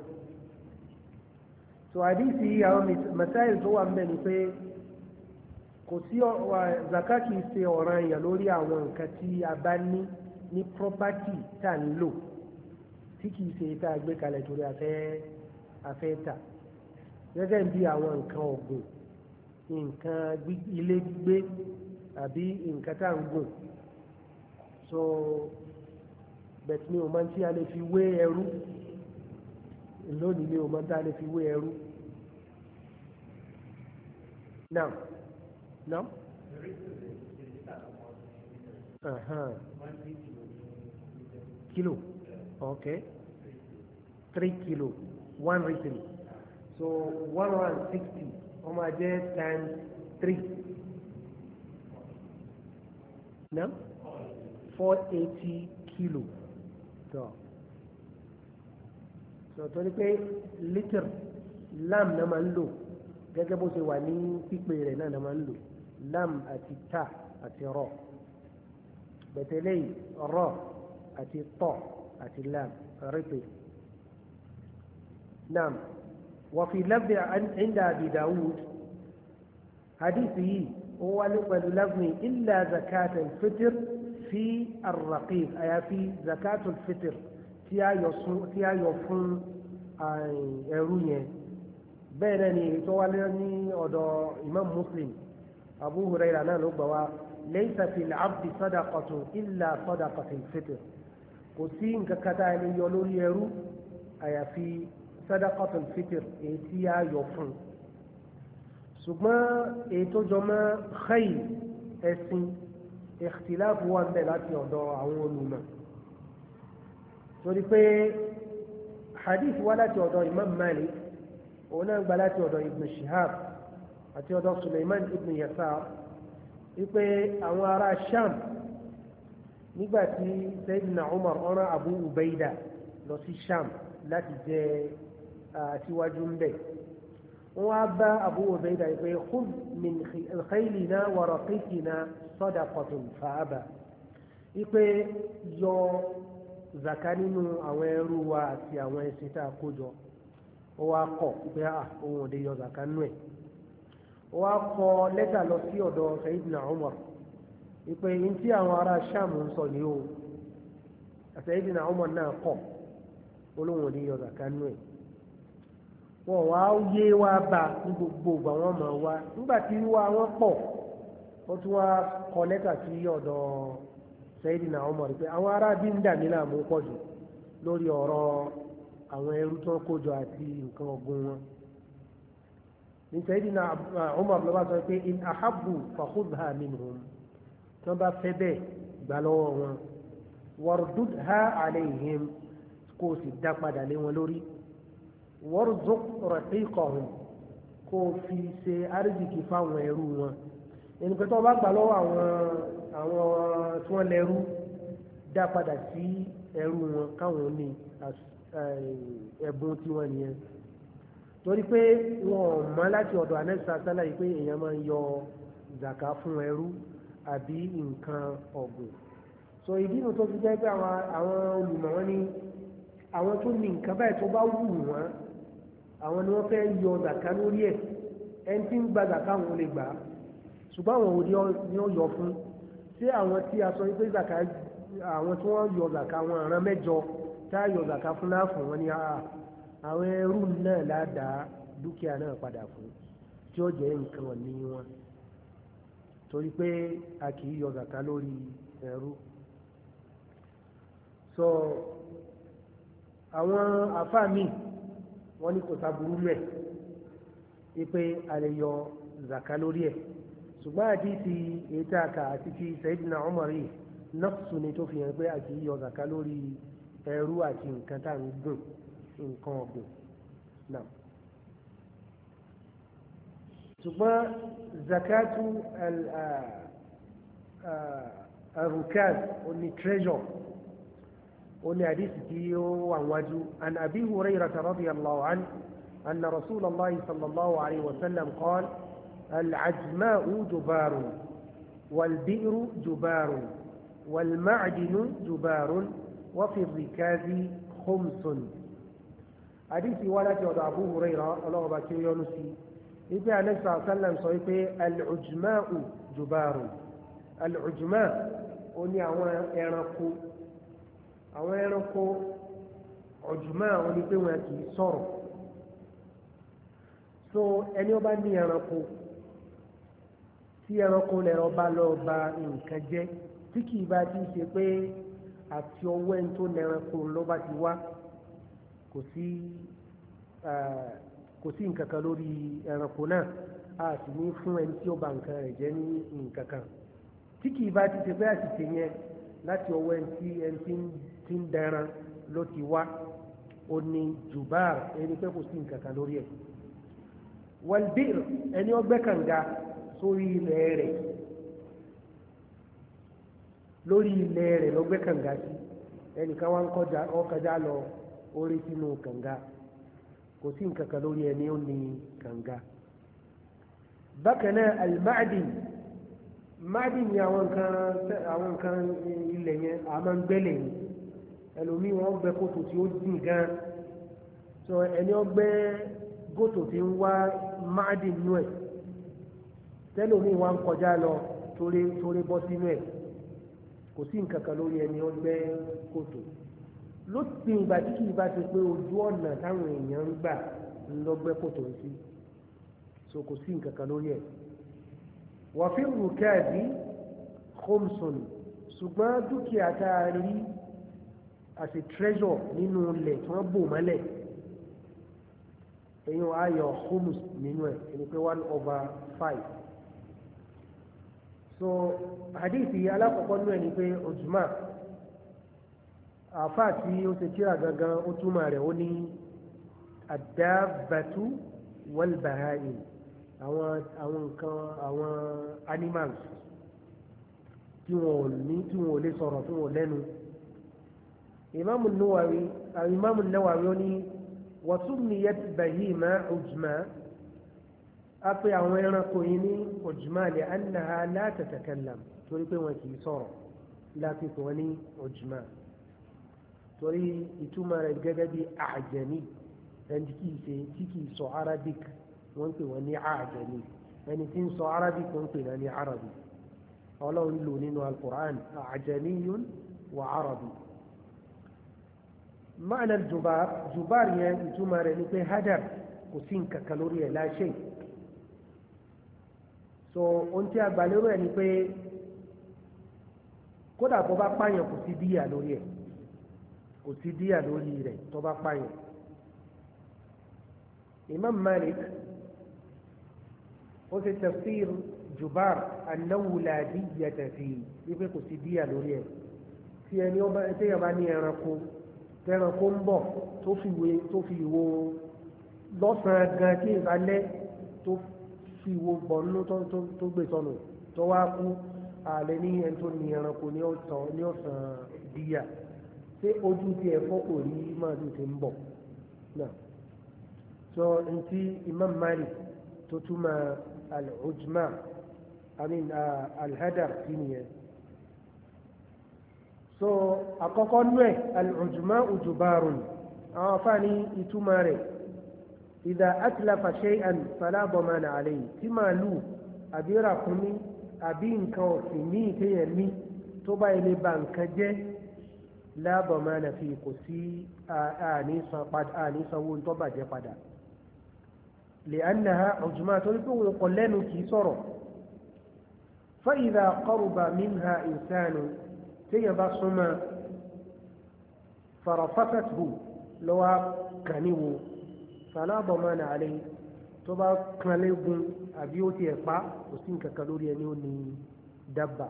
S1: so àdìsí àwọn masáìl tó wà ń bẹ ni pé kò sí zakat kìí ṣe ọ̀ràn èèyàn lórí àwọn nǹkan tí a bá ní property tá à ń lò tí kìí ṣe tá a gbé kalẹ̀ torí afẹ́ tà gẹ́gẹ́ bí àwọn nǹkan ọ̀gbìn nǹkan ilé gbígbé àbí nǹkan tá à ń gùn so bẹ̀tí ni o máa ń tí a lè fi wé ẹrú lónìí ni o máa ń tí a lè fi wé ẹrú. Now, no? Kilo. Okay. 3 kilo. 1 written. So 160. Oma jẹ́ times 3. No? 480 kilo. So tó ní pé lítìr lam náà máa ń lò gẹ́gẹ́ bó ṣe wà ní pípé rẹ̀ náà máa ń lò lam àti ta àti rọ bẹ̀tẹ̀lẹ̀ rọ àti tọ àti lam rẹpẹ. Naam وفي لفظ عند أبي داود حديثه هو لفظ إلا زكاة الفطر في الرقيق أي في زكاة الفطر تيا يفون أرويه بينني توالني أدو إمام مسلم أبو هريرة نالو ليس في العبد صدقة إلا صدقة الفطر كسين ككتاني يولو يرو أي في صدقة الفطر إتيا يفون ثم إتوجما خير اسم اختلاف وان بلاتي أدو عوننا torí pé hadith wá láti ọ̀dọ̀ imam malik òun náà gba láti ọ̀dọ̀ ibn shihab àti ọ̀dọ̀ suleiman ibn yasar wípé àwọn ará sham nígbàtí sayyidina umar ọ̀rán abu ubaida lọ sí sham láti jẹ àtiwájú ń bẹ̀ wọ́n á bá abu ubaida wípé khudh min khaylina wa raqiqina sadaqatun fa'aba wípé yọ zaka nínú àwọn ẹrú wa àti àwọn ẹṣin tá a kó jọ ó wá kọ pé òun ò lè yọ zaka nú ẹ ó wá kọ lẹ́tà lọ sí ọ̀dọ̀ Sayyidina Umar ìpè yín tí àwọn ará Sham ń sọ yìí o Sayyidina Umar náà kọ olóhùn ò lè yọ zaka nú ẹ wọn wá yé wá bá ní gbogbo ìgbà wọn máa wá nígbà tí wá wọn pọ̀ ó tún wá kọ lẹ́tà sí ọ̀dọ̀ Sayyidina Umar pé àwọn ará bí ń dà mí láàmú pọ̀ jù lórí ọ̀rọ̀ àwọn ẹrú tó ń kójọ àti nǹkan ọ̀gbìn wọn. ní Sayyidina Umar ló bá sọ pé in ahabbu fakhudha minhum tí wọ́n bá fẹ́ bẹ́ẹ̀ gbà lọ́wọ́ wọn wardudha alayhim kó o sì dá padà lé wọn lórí warzuq raqiqahum kó o fi ṣe àríjìkì fáwọn ẹrú wọn ẹni pé tó bá gbà lọ́wọ́ àwọn tí wọ́n lẹ́rú dá padà sí ẹrú wọn káwọn ní ẹ̀bùn tí wọ́n nìyẹn torí pé wọn ò mọ̀ láti ọ̀dọ̀ anẹ́sà sálà yìí pé èèyàn máa ń yọ zaka fún ẹrú àbí nǹkan ọ̀gbìn so ìdí inú tó fi jẹ́ pé àwọn olùmọ̀ wọn ní àwọn tó ní nǹkan báyìí tó bá wù wọ́n àwọn ni wọ́n fẹ́ yọ zaka lórí ẹ̀ ẹni tí ń gba zaka wọn lè gbà á ṣùgbọ́n àwọn òde ni ó yọ fún ṣé àwọn tí a sọ pé zaka àwọn tí wọ́n yọ zaka wọn àrán mẹ́jọ tá a yọ zaka fún náà fún wọn ni àwọn ẹrú náà ládàá dúkìá náà padà fún tí ó jẹ́ nǹkan ní wọn torí pé a kì í yọ zaka lórí ẹrú so àwọn àfáàmì wọn ní kò sábúrú mẹ́ wípé a lè yọ zaka lórí ẹ̀ ṣùgbọ́n àdìsí ètò àkà àti ti Sayyidina Umar yìí nọ́ọ̀sù ni tó fi hàn pé a kì í yọ zaka lórí ẹrú àti nǹkan tá à ń gùn nǹkan ọ̀gbìn náà. ṣùgbọ́n zakatu al-rukaz oní treasure oní àdìsí tí ó wà wájú an Abi Hurayrah radiyallahu anhu anna Rasulullah sallallahu alayhi wa sallam qala العجماء جبار والبئر جبار والمعدن جبار وفي الركاز خمس حديث ولد أبو هريرة الله باكي يونسي إذا النبي صلى الله عليه وسلم صحيح العجماء جبار العجماء oni àwọn ẹranko ọ̀jùmọ́ àwọn ni pé wọn kì í sọ̀rọ̀ so ẹni ó bá ní ẹranko tí ẹranko lẹ́rọ bá lọ ba nǹkan jẹ́ tí kì í bá ti ṣe pé àti ọwọ́ ẹni tó nẹranko ló bá ti wá kò sí nǹkan kan lórí ẹranko náà a sì ní fún ẹni tí ó bà nǹkan rẹ̀ jẹ́ ní nǹkan kan tí kì í bá ti ṣe pé àṣìṣe yẹn láti ọwọ́ ẹni tí ń dẹran ló ti wá ó ní jùbáàr ẹni pé kò sí nǹkan kan lórí ẹ̀ wàlbír ẹni ọgbẹ́ kànga sórí ilẹ̀ rẹ̀ lórí ilẹ̀ rẹ̀ lọ́gbẹ́ kànga sí ẹnìkan wá ń kọjá lọ orí sínú kànga kò sí nǹkan kan lórí ẹni ó ní kànga. bákan náà almadin madin ni àwọn nǹkan ilẹ̀ yẹn a máa ń gbẹ́lẹ̀ ní ẹlòmíì wọ́n gbẹ́ kòtò tí ó dìn gan so ẹni ó gbẹ́ kòtò tí ń wá madin nú ẹ̀ tẹ́lòmíì wá ń kọjá lọ torí bọ́ sínú ẹ̀ kò sí nǹkan kan lórí ẹni ó gbẹ́ kòtò lópin ìgbà tí kìí bá ti pé ojú ọ̀nà táwọn èèyàn ń gbà ń lọ gbẹ́ kòtò sí so kò sí nǹkan kan lórí ẹ̀ wà fi rùkẹ́ẹ̀dì khomson ṣùgbọ́n dúkìá tá a rí as a treasure nínú ilẹ̀ tí wọ́n bò mọ́lẹ̀ èèyàn ayọ̀ homus nínú ẹ̀ ẹni pé 1/5 so hadithi alákọ̀ọ́kọ́ nú ẹ̀ ni pé ojúmọ́ àfáà tí ó ṣe tíra gangan ó túmọ̀ rẹ̀ ó ní àdábàtú wal-bahā'im àwọn nǹkan àwọn animals tí wọn ò lè sọ̀rọ̀ tí wọn ò lẹ́nu Imam Nawawi ó ní wa summiyat bahīma ujma a pé àwọn ẹranko yìí ní ujma li'annaha la tatakallam torí pé wọn kì í sọ̀rọ̀ láti pè wọ́n ní ujma torí ìtumọ̀ rẹ̀ gẹ́gẹ́ bí àjẹmí ẹni tí kìí sọ arabic wọ́n pè wọ́n ní àjẹmí ẹni tí ń sọ arabic wọ́n pè náà ní arabi ọlọ́run lò nínú alquran àjẹmíyún wà arabi ma'na jubar yẹn ìtumọ̀ rẹ̀ ní pé hadar kò sí nǹkan kan lórí ẹ̀ láṣẹ so ohun tí a gbà lérò ẹ̀ ni pé kódà bó bá pààyàn kò sí díyà lórí ẹ̀ kò sí díyà lórí rẹ̀ tó bá pààyàn Imam Malik ó ṣe tafsir jubar annahu la diyyata fi wípé kò sí díyà lórí ẹ̀ tí ẹni téèyàn bá ní ẹranko ń bọ̀ tó fi wo lọ́sàn-án gan tí ìrálẹ́ tó fi wo bọ̀ nínú tó gbé sọnù tó wá kú ààlẹ́ ní ẹni tó ní ẹranko ní ọ̀sán díyà ṣé ojú tí ẹ̀fọ́ kò rí màálù tí ń bọ̀ náà so n tí Imam Malik tó túmọ̀ al-ujma al-hadar sí nìyẹn so àkọ́kọ́ nú ẹ̀ al-ujma ujubarun àwọn afáàní ìtumọ̀ rẹ̀ idha atlafa shay'an fala damana alayhi tí màálù àbí ràkúnmí àbí nǹkan ọ̀sìn ní ìkéyàn ní tó bá ilé ba nǹkan jẹ́ la damana fi kò sí ànísanwó tó bàjẹ́ padà li'annaha ujma torí pé wọn kọ lẹ́nu kìí sọ̀rọ̀ fa idha qaruba minha insanu téèyàn bá súnmọ́ farafasathu lọ́wọ́ kàníwò fala damana alayhi tó bá kan léegun àbí ó tiẹ̀ pa kò sí nǹkan kan lórí ẹni ó ní dábà.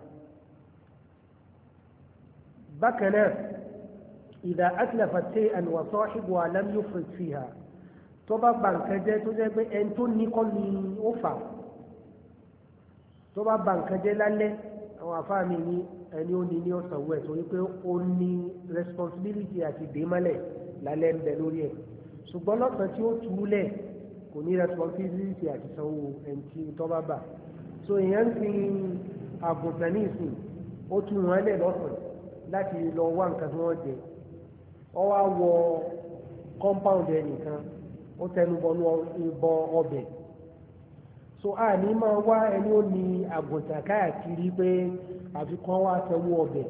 S1: bákan náà idha atlafa shay'an wa sahibuha lam yufrid fiha tó bá ba nǹkan jẹ́ tó jẹ́ pé ẹni tó ní kọ́ ni ó fà tó bá ba nǹkan jẹ́ lálẹ́ àwọn àfáàmì ní ẹni ó ní ọ̀sánwó ẹ̀ torí pé ó ní responsibility àti dèémọ́lẹ̀ lálẹ́ ń bẹ lórí ẹ̀ ṣùgbọ́n lọ́sàn tí ó túlẹ̀ kò ní responsibility àti sanwó ẹni tí tó bá bà so èèyàn ń fi àgùntàn ní ìsìn ó tún wọn lẹ̀ lọ́sàn láti lọ wá nǹkan tí wọ́n jẹ ọ wá wọ compound ẹnìkan ó tẹnubọnú ìbọ ọbẹ̀ so a ní máa wá ẹni ó ní àgùntàn káàkiri pé àfikún wá sanwó ọbẹ̀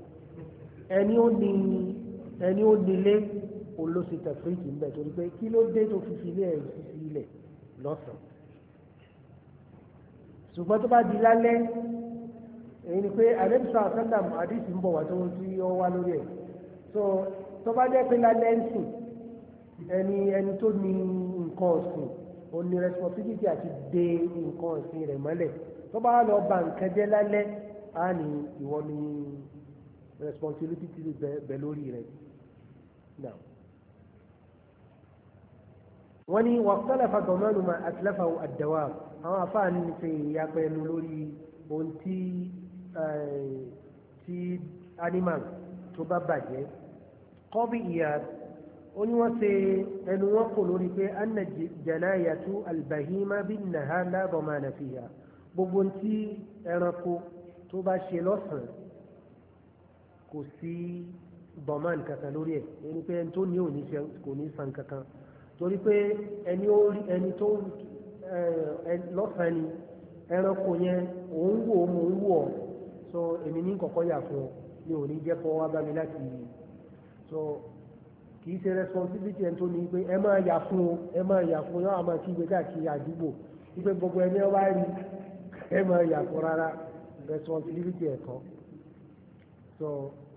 S1: ẹni ó nílé olóṣè tẹ̀fíríkì ń bẹ̀ torí pé kí ló dé tó fi fi ilé ẹ̀ sí ilẹ̀ lọ́sàn-án ṣùgbọ́n tó bá di lálẹ́ èyí ni pé àlẹ́bíṣà sálàm àdìsí ń bọ̀ wá tó ń tí ó wá lórí ẹ̀ so tó bá jẹ́ pé lálẹ́ ń sìn ẹni tó ní nǹkan ọ̀sìn ó ní responsibility àti dè nǹkan ọ̀sìn rẹ̀ mọ́lẹ̀ tó bá lọ bà nǹkan jẹ́ lálẹ́ á ní ìwọ ní responsibility ti bẹ̀ lórí rẹ̀ náà. wọ́n ní wàhtalafa dọ̀mánù ma àtìlẹ́fà àdàwà àwọn afáàní ṣe ìyapẹ́ ẹnu lórí ohun tí animal tó bá bàjẹ́ kọ́bí ìyá ó ní wọ́n ṣe ẹnu wọn kò lórí pé anna janayatu albahima bin nahar la damana fiha gbogbo tí ẹranko tó bá ṣe lọ́sàn-án kò sí dọ̀mán kankan lórí ẹ̀ ẹni pé ẹni tó ní òní kò ní san kankan torí pé ẹni tó lọ́sàn-án ni ẹranko yẹn òun wò ó mò ń wò ọ́ so èmi ní kọ̀kọ́ yà fún ọ ní òní jẹ́ kọ́ wá bá mi láti so kì í ṣe responsibility ẹni tó ní pé ẹ máa yà fún o ẹ máa yà fún yọ àmọ́ kí gbé káàkiri àdúgbò wípé gbogbo ẹni ẹ wá rí ẹ máa yà fún rárá responsibility ẹ̀kọ́ so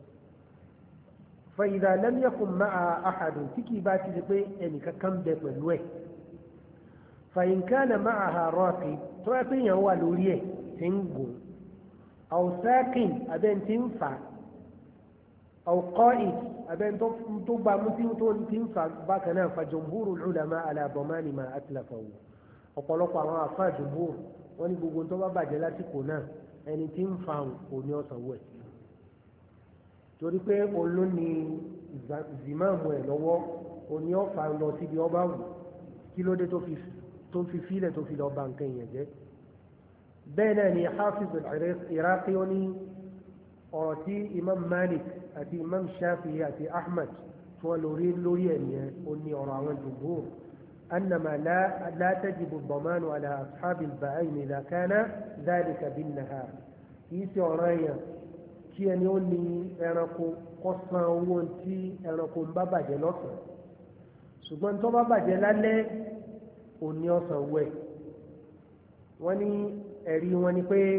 S1: فإذا لم يكن مع أحد تكي باتي لبي أنك كم دفلوه فإن كان معها راقب تعطي هو لوليه تنقو أو ساكن أبين تنفع أو قائد أبين تبع متين تنفع باكنا فجمهور العلماء على ضمان ما أتلفه ọ̀pọ̀lọpọ̀ àwọn àfáà jùmhur wọ́n ní gbogbo tó bá bàjẹ́ lásìkò náà ẹni tí ń fa òní ọ̀sánwó ẹ̀ torí pé olú ni zimáàmù ẹ̀ lọ́wọ́ òní ọ̀fà lọ síbi ọba wù kí ló dé tó fi fílẹ̀ tó fi lọ ba nǹkan yẹn jẹ́ bẹ́ẹ̀ náà ni hafiz al-iraqi ó ní ọ̀rọ̀ tí imam malik àti imam shafi'i àti ahmad tí wọ́n lórí ẹ̀ nìyẹn ó ní ọ̀rọ̀ àwọn jùmhur أنما لا تجب الضمان على أصحاب البهائم إذا كان ذلك بالنهار يسي أرايا kí ẹni ó ní ẹranko kó san owó tí ẹranko ń bá bàjẹ́ lọ́sàn-án ṣùgbọ́n tó bá bàjẹ́ lálẹ́ ò ní ọ̀sán wẹ̀ wọ́n ní ẹ̀rí wọn ni pé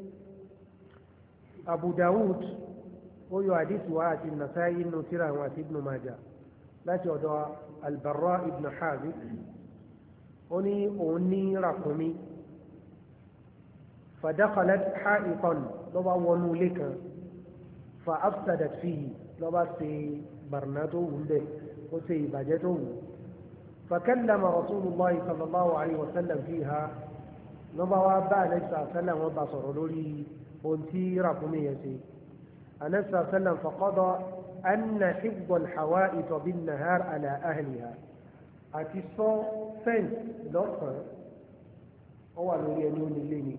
S1: Abu Dawud ó yọ àdìsí wa àti Nasa'i inú tírà àwọn àti Ibn Majah láti ọ̀dọ̀ Al-Barra ibn Hazib ó ní òun ní ràkúnmí fadakhalat ha'itan ló bá wọnú ilé kan فأفسدت فيه لبا سي برناتو ولده وسي باجتو فكلم رسول الله صلى الله عليه وسلم فيها لبا وابا عليه الصلاة والسلام وابا صرولي ونتي رقميتي النبي صلى الله عليه وسلم فقضى أن حفظ الحوائط بالنهار على أهلها أتصو فنس لطفا أول ينون ليني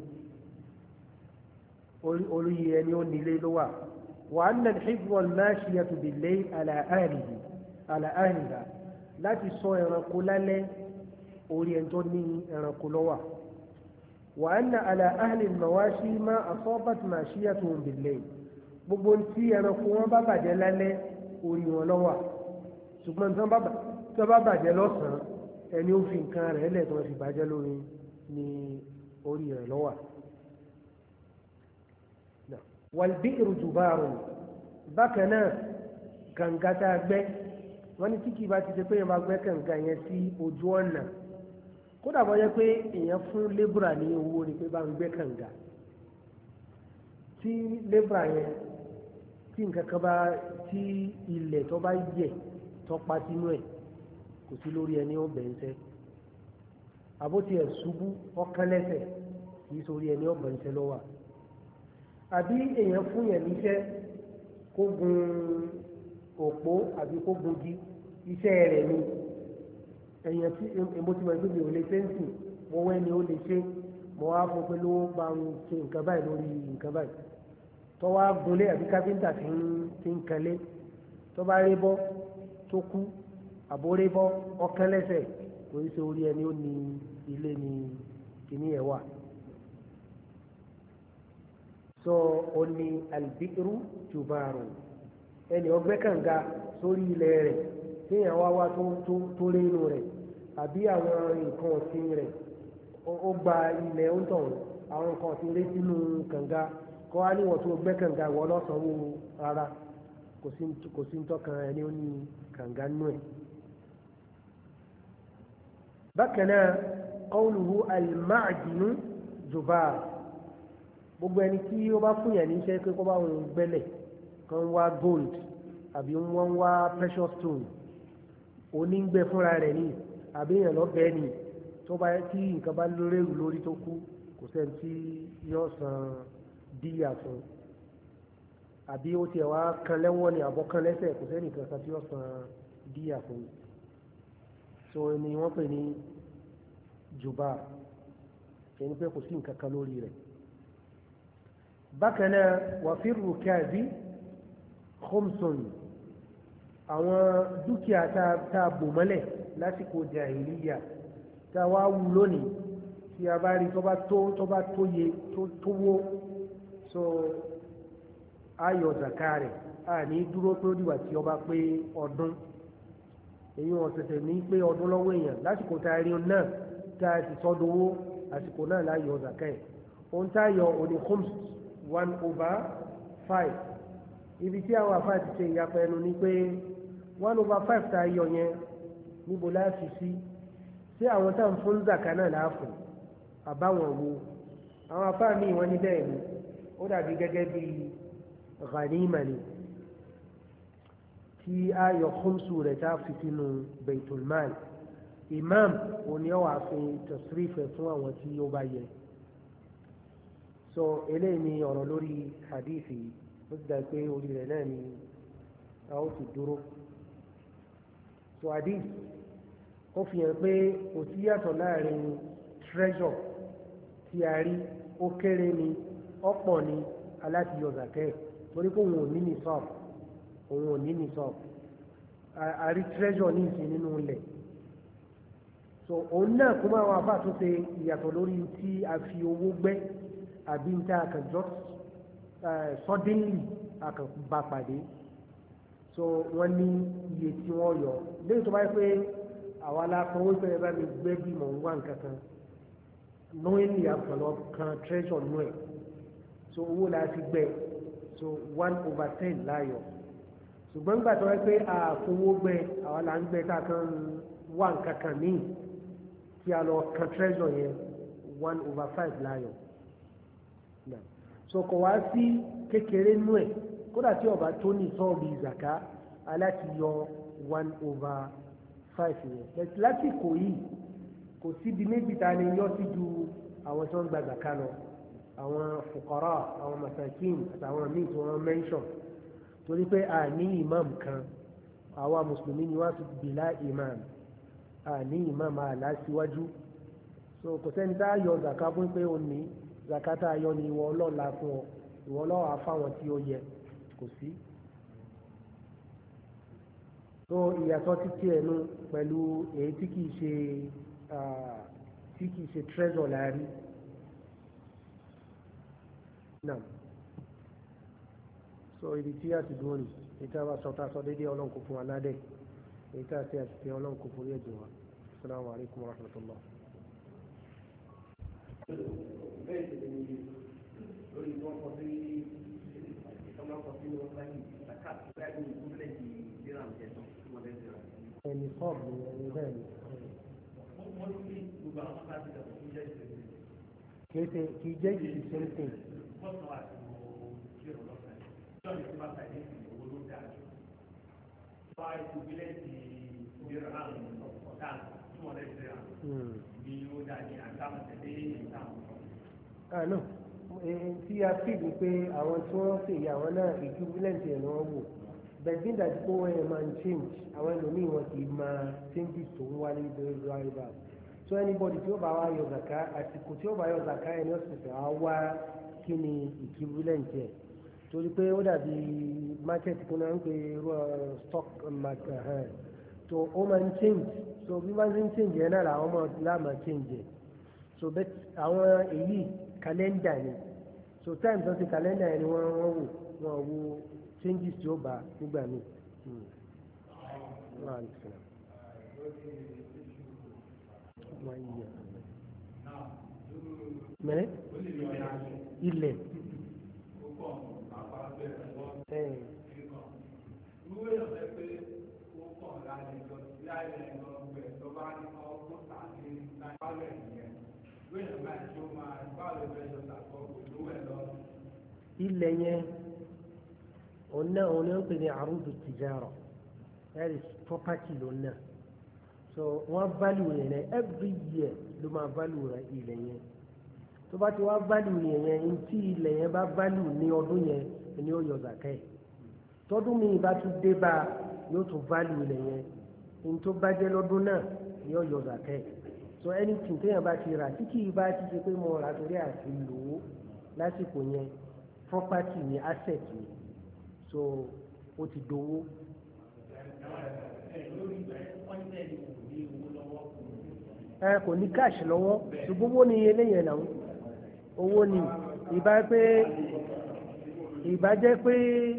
S1: أولي ينون ليلوا وأن الحفظ والماشية بالليل على أهلها لا تصو ينقل لي أورينتوني ينقلوا وأن على أهل المواشي ما أصابت ماشيتهم بالليل gbogbo tí ẹranko wọn bá bàjẹ́ lálẹ́ orí wọn lọ́wọ́ ṣùgbọ́n tí wọ́n bá bàjẹ́ lọ́sàn-án ẹni ó fi nǹkan rẹ̀ lẹ̀ tí wọ́n fi bàjẹ́ lórí ní orí rẹ̀ lọ́wọ́. والبئر جبار bákan náà kànga tá a gbẹ́ wọ́n ní tí kì í bá ti ṣe pé èèyàn bá gbẹ́ kànga yẹn sí ojú ọ̀nà kódà bọ́ jẹ́ pé èèyàn fún lébùrà ní owó ni pé bá ń gbẹ́ kànga tí lébùrà yẹn tí nǹkan kan bá tí ilẹ̀ tó bá yẹ tó pa sínú ẹ̀ kò sí lórí ẹni ó bẹ̀ ń sẹ́ àbótí ẹ̀ ṣubú ọkàn lẹ́sẹ̀ kì í sórí ẹni ó bẹ̀ ń sẹ́ lọ́wọ́ àbí èèyàn fún yẹn níṣẹ́ kó gun òpó àbí kó gungi iṣẹ́ rẹ̀ ni èèyàn tí mo ti mọ̀ pé mi ò lè ṣe ń sìn mo wẹ́ ni ó lè ṣe mo wá fún pé ló bá ń ṣe nǹkan báyìí lórí nǹkan báyìí tó wá gunlé àbí káfíńtà ti ń kanlé tó bá rí bọ́ tó kú àbórí bọ́ ọkàn lẹ́sẹ̀ kò í ṣe orí ẹni ó ní ilé ní kìíní ẹ̀ wà. so ó ní albiru jubaru ẹni ọgbẹ́ kànga sórí ilẹ̀ rẹ̀ téèyàn wá wá tó rí inú rẹ̀ àbí àwọn nǹkan ọ̀sìn rẹ̀ ó gba ilẹ̀ ó ń tọ̀ àwọn nǹkan ọ̀sìn rí sínú kànga kọ́ á níwọ̀n tó gbẹ́ kànga wọ́n lọ́sànwó rárá kò sí ń tọ́kan ẹni ó ní kànga nú ẹ̀. bákan náà qawluhu al-ma'dinu jubar gbogbo ẹni tí ó bá fún yẹn níṣẹ́ pé kó bá wọn gbẹ́lẹ̀ kan wá gold àbí wọ́n wá precious stone onígbẹ́ fúnra rẹ̀ ní àbí èèyàn lọ́bẹ̀ẹ́ ni tó bá tí nǹkan bá lórèrù lórí tó kú kò sẹ́ni tí yóò san díyà fún àbí ó tiẹ̀ wá kan lẹ́wọ́ ni àbọ̀ kan lẹ́sẹ̀ kò sẹ́ni kankan tí yóò san díyà fún so ni wọ́n pè ní jùbá ẹni pé kò sí nǹkan kan lórí rẹ̀. bákan náà wà fi rukazi khumsun àwọn dúkìá tá a bò mọ́lẹ̀ lásìkò jahiliya tá a wá wù lónìí tí a bá rí tó bá tóye tó wó so ayọ̀ zaka rẹ̀ a ní dúró pé ó dìgbà tí ó bá pé ọdún èyí wọn ṣẹ̀ṣẹ̀ ní pé ọdún lọ́wọ́ èèyàn lásìkò tá a rí náà tá a ti sọ́dọ̀wọ́ àsìkò náà láyọ̀ zaka ẹ̀ ohun tá a yọ òní khums 1/5 ibi tí àwọn àfáà ti ṣe ìyapa ẹnu ni pé 1/5 tá a yọ yẹn níbo láti sí sí àwọn tá à ń fún zaka náà láàfún àbáwọn wo àwọn àfáà míì wọ́n ní bẹ́ẹ̀ ni ó dàbí gẹ́gẹ́ bí ghanima ni tí a yọ khumsu rẹ̀ tá a fi sínú baitul mal imam òní ọ̀wà fi tasrifẹ̀ fún àwọn tí ó bá yẹ so eléyìí ni ọ̀rọ̀ lórí hadithi ó ti dà pé orí rẹ̀ náà ni a ó ti dúró so hadith ó fi hàn pé kò sí yàtọ̀ láàrin treasure tí a rí ó kéré ni ọ̀pọ̀ ni aláti yọ zakẹ́ torí pé òun ò ní ní sọ́ọ̀bù òun ò ní ní sọ́ọ̀bù a rí treasure ní ìsìn nínú ilẹ̀ so òun náà kó máa wà fà tó ṣe ìyàtọ̀ lórí tí a fi owó gbẹ́ àbí ń tá a kàn jọ suddenly a kàn bá pàdé so wọ́n ní iye tí wọ́n yọ lẹ́yìn tó bá yẹ pé àwa la kan wípé ẹ bá mi gbé bí mò ń wá nǹkan kan knowingly àpọ̀lọ́ kan treasure nú ẹ̀ so owó la fi gbẹ so 1/10 láyọ̀ ṣùgbọ́n nígbà tó wáyé pé àfowó gbẹ àwa la ń gbẹ tá a kan wá nǹkan kan míì tí a lọ kan treasure yẹn 1/5 láyọ̀ so kò wá sí kékeré nú ẹ̀ kódà tí ọba tó ní sọ́ọ̀bì zaka aláti yọ 1/5 yẹn lásìkò yìí kò síbi méjì tá a lè yọ sí ju àwọn tí wọ́n gba zaka lọ àwọn fukara àwọn masakin àtàwọn míì tí wọ́n mention torí pé a ní imam kan àwa mùsùlùmí ni wọ́n ti bìlá imam a ní imam aláṣíwájú so kò sẹ́ni tá a yọ zaka fún pé ó ní zaka tá a yọ ni ìwọ ọlọ́ọ̀la fún ọ ìwọ ọlọ́ọ̀ afáwọn tí ó yẹ kò sí so ìyàtọ̀ títí ẹnu pẹ̀lú èyí tí kìí ṣe treasure láàrí náà so ibi tí a ti dúró ní ìta bá sọta sọ déédéé ọlọ́nkò fún aládẹ́ èyí tá a ṣe àti ọlọ́nkò fún ẹ̀jẹ̀ wa assalamu alaikum wa rahmatullah.
S2: lórí wọn kọ sí ọmọ kọ sí wọn láyé zakat láyé ní ìpínlẹ̀ ti díram jẹ̀tọ̀ wọn lè dira.
S1: ẹni sọ́ọ̀bù ẹni bẹ́ẹ̀ ni.
S2: wọ́n ní gbogbo àwọn ọmọ káàdì ìdàgbàsókè fún jẹ́
S1: kì
S2: ìṣẹ̀lẹ̀.
S1: í jẹ́ ìṣẹ́ntìn.
S2: bọ́sùn àti ìṣẹ̀lẹ̀ ọlọ́sàn yìí tí wọ́n ta ní owó ló dáa jù. wọ́n á ìpínlẹ̀ ti díram ọ̀tá tí wọ́n lè dira ní ó dáa ní àgbàmọ̀tẹ̀lé ìtàn.
S1: tí a fi di pé àwọn tí wọ́n ṣe yà wọ́n náà equivalent ẹ̀ ni wọ́n wò bẹ̀ẹ́dì dájú pé wọ́n yẹn máa ń change àwọn ẹlòmíì wọn kì í máa changes tó ń wá ní ìbẹ̀rẹ̀ rival so anybody tí ó bá wá yọ zaka àsìkò tí ó bá yọ zaka ẹni ó sì fẹ́ wá kí ni equivalent ẹ̀ torí pé ó dàbí market tó náà ń pè stock market so ó máa ń change so bí wọ́n ti ń change yẹn náà làwọn máa láàmà change ẹ̀ so bẹ́ẹ̀ àwọn èyí kàlẹ́ndà ni so time tó ti kàlẹ́ndà yẹn ni wọ́n wo changes tí ó bá nígbà míì. mẹ́rẹ́ ilẹ̀ ilẹ̀ yẹn òun náà ń pè ní àrùdù tìjára that is property lòun náà so wọ́n value yẹn náà every year ló máa value rẹ̀ ilẹ̀ yẹn tó bá ti wá value yẹn ní tí ilẹ̀ yẹn bá value ní ọdún yẹn ni ó yọ zakẹ́ tọdún mi bá tún dé bá yóò tún value ilẹ̀ yẹn ní tó bá jẹ́ lọ́dún náà ni ó yọ zakẹ́ so anything téèyàn bá ti rà tí kì í bá ti ṣe pé mo rà torí àti lò ó lásìkò yẹn property ni asset ni so ó ti dowó. Kò ní cash lọ́wọ́ ṣùgbọ́n owó ni eléyẹn náà owó ni ìbá jẹ́ pé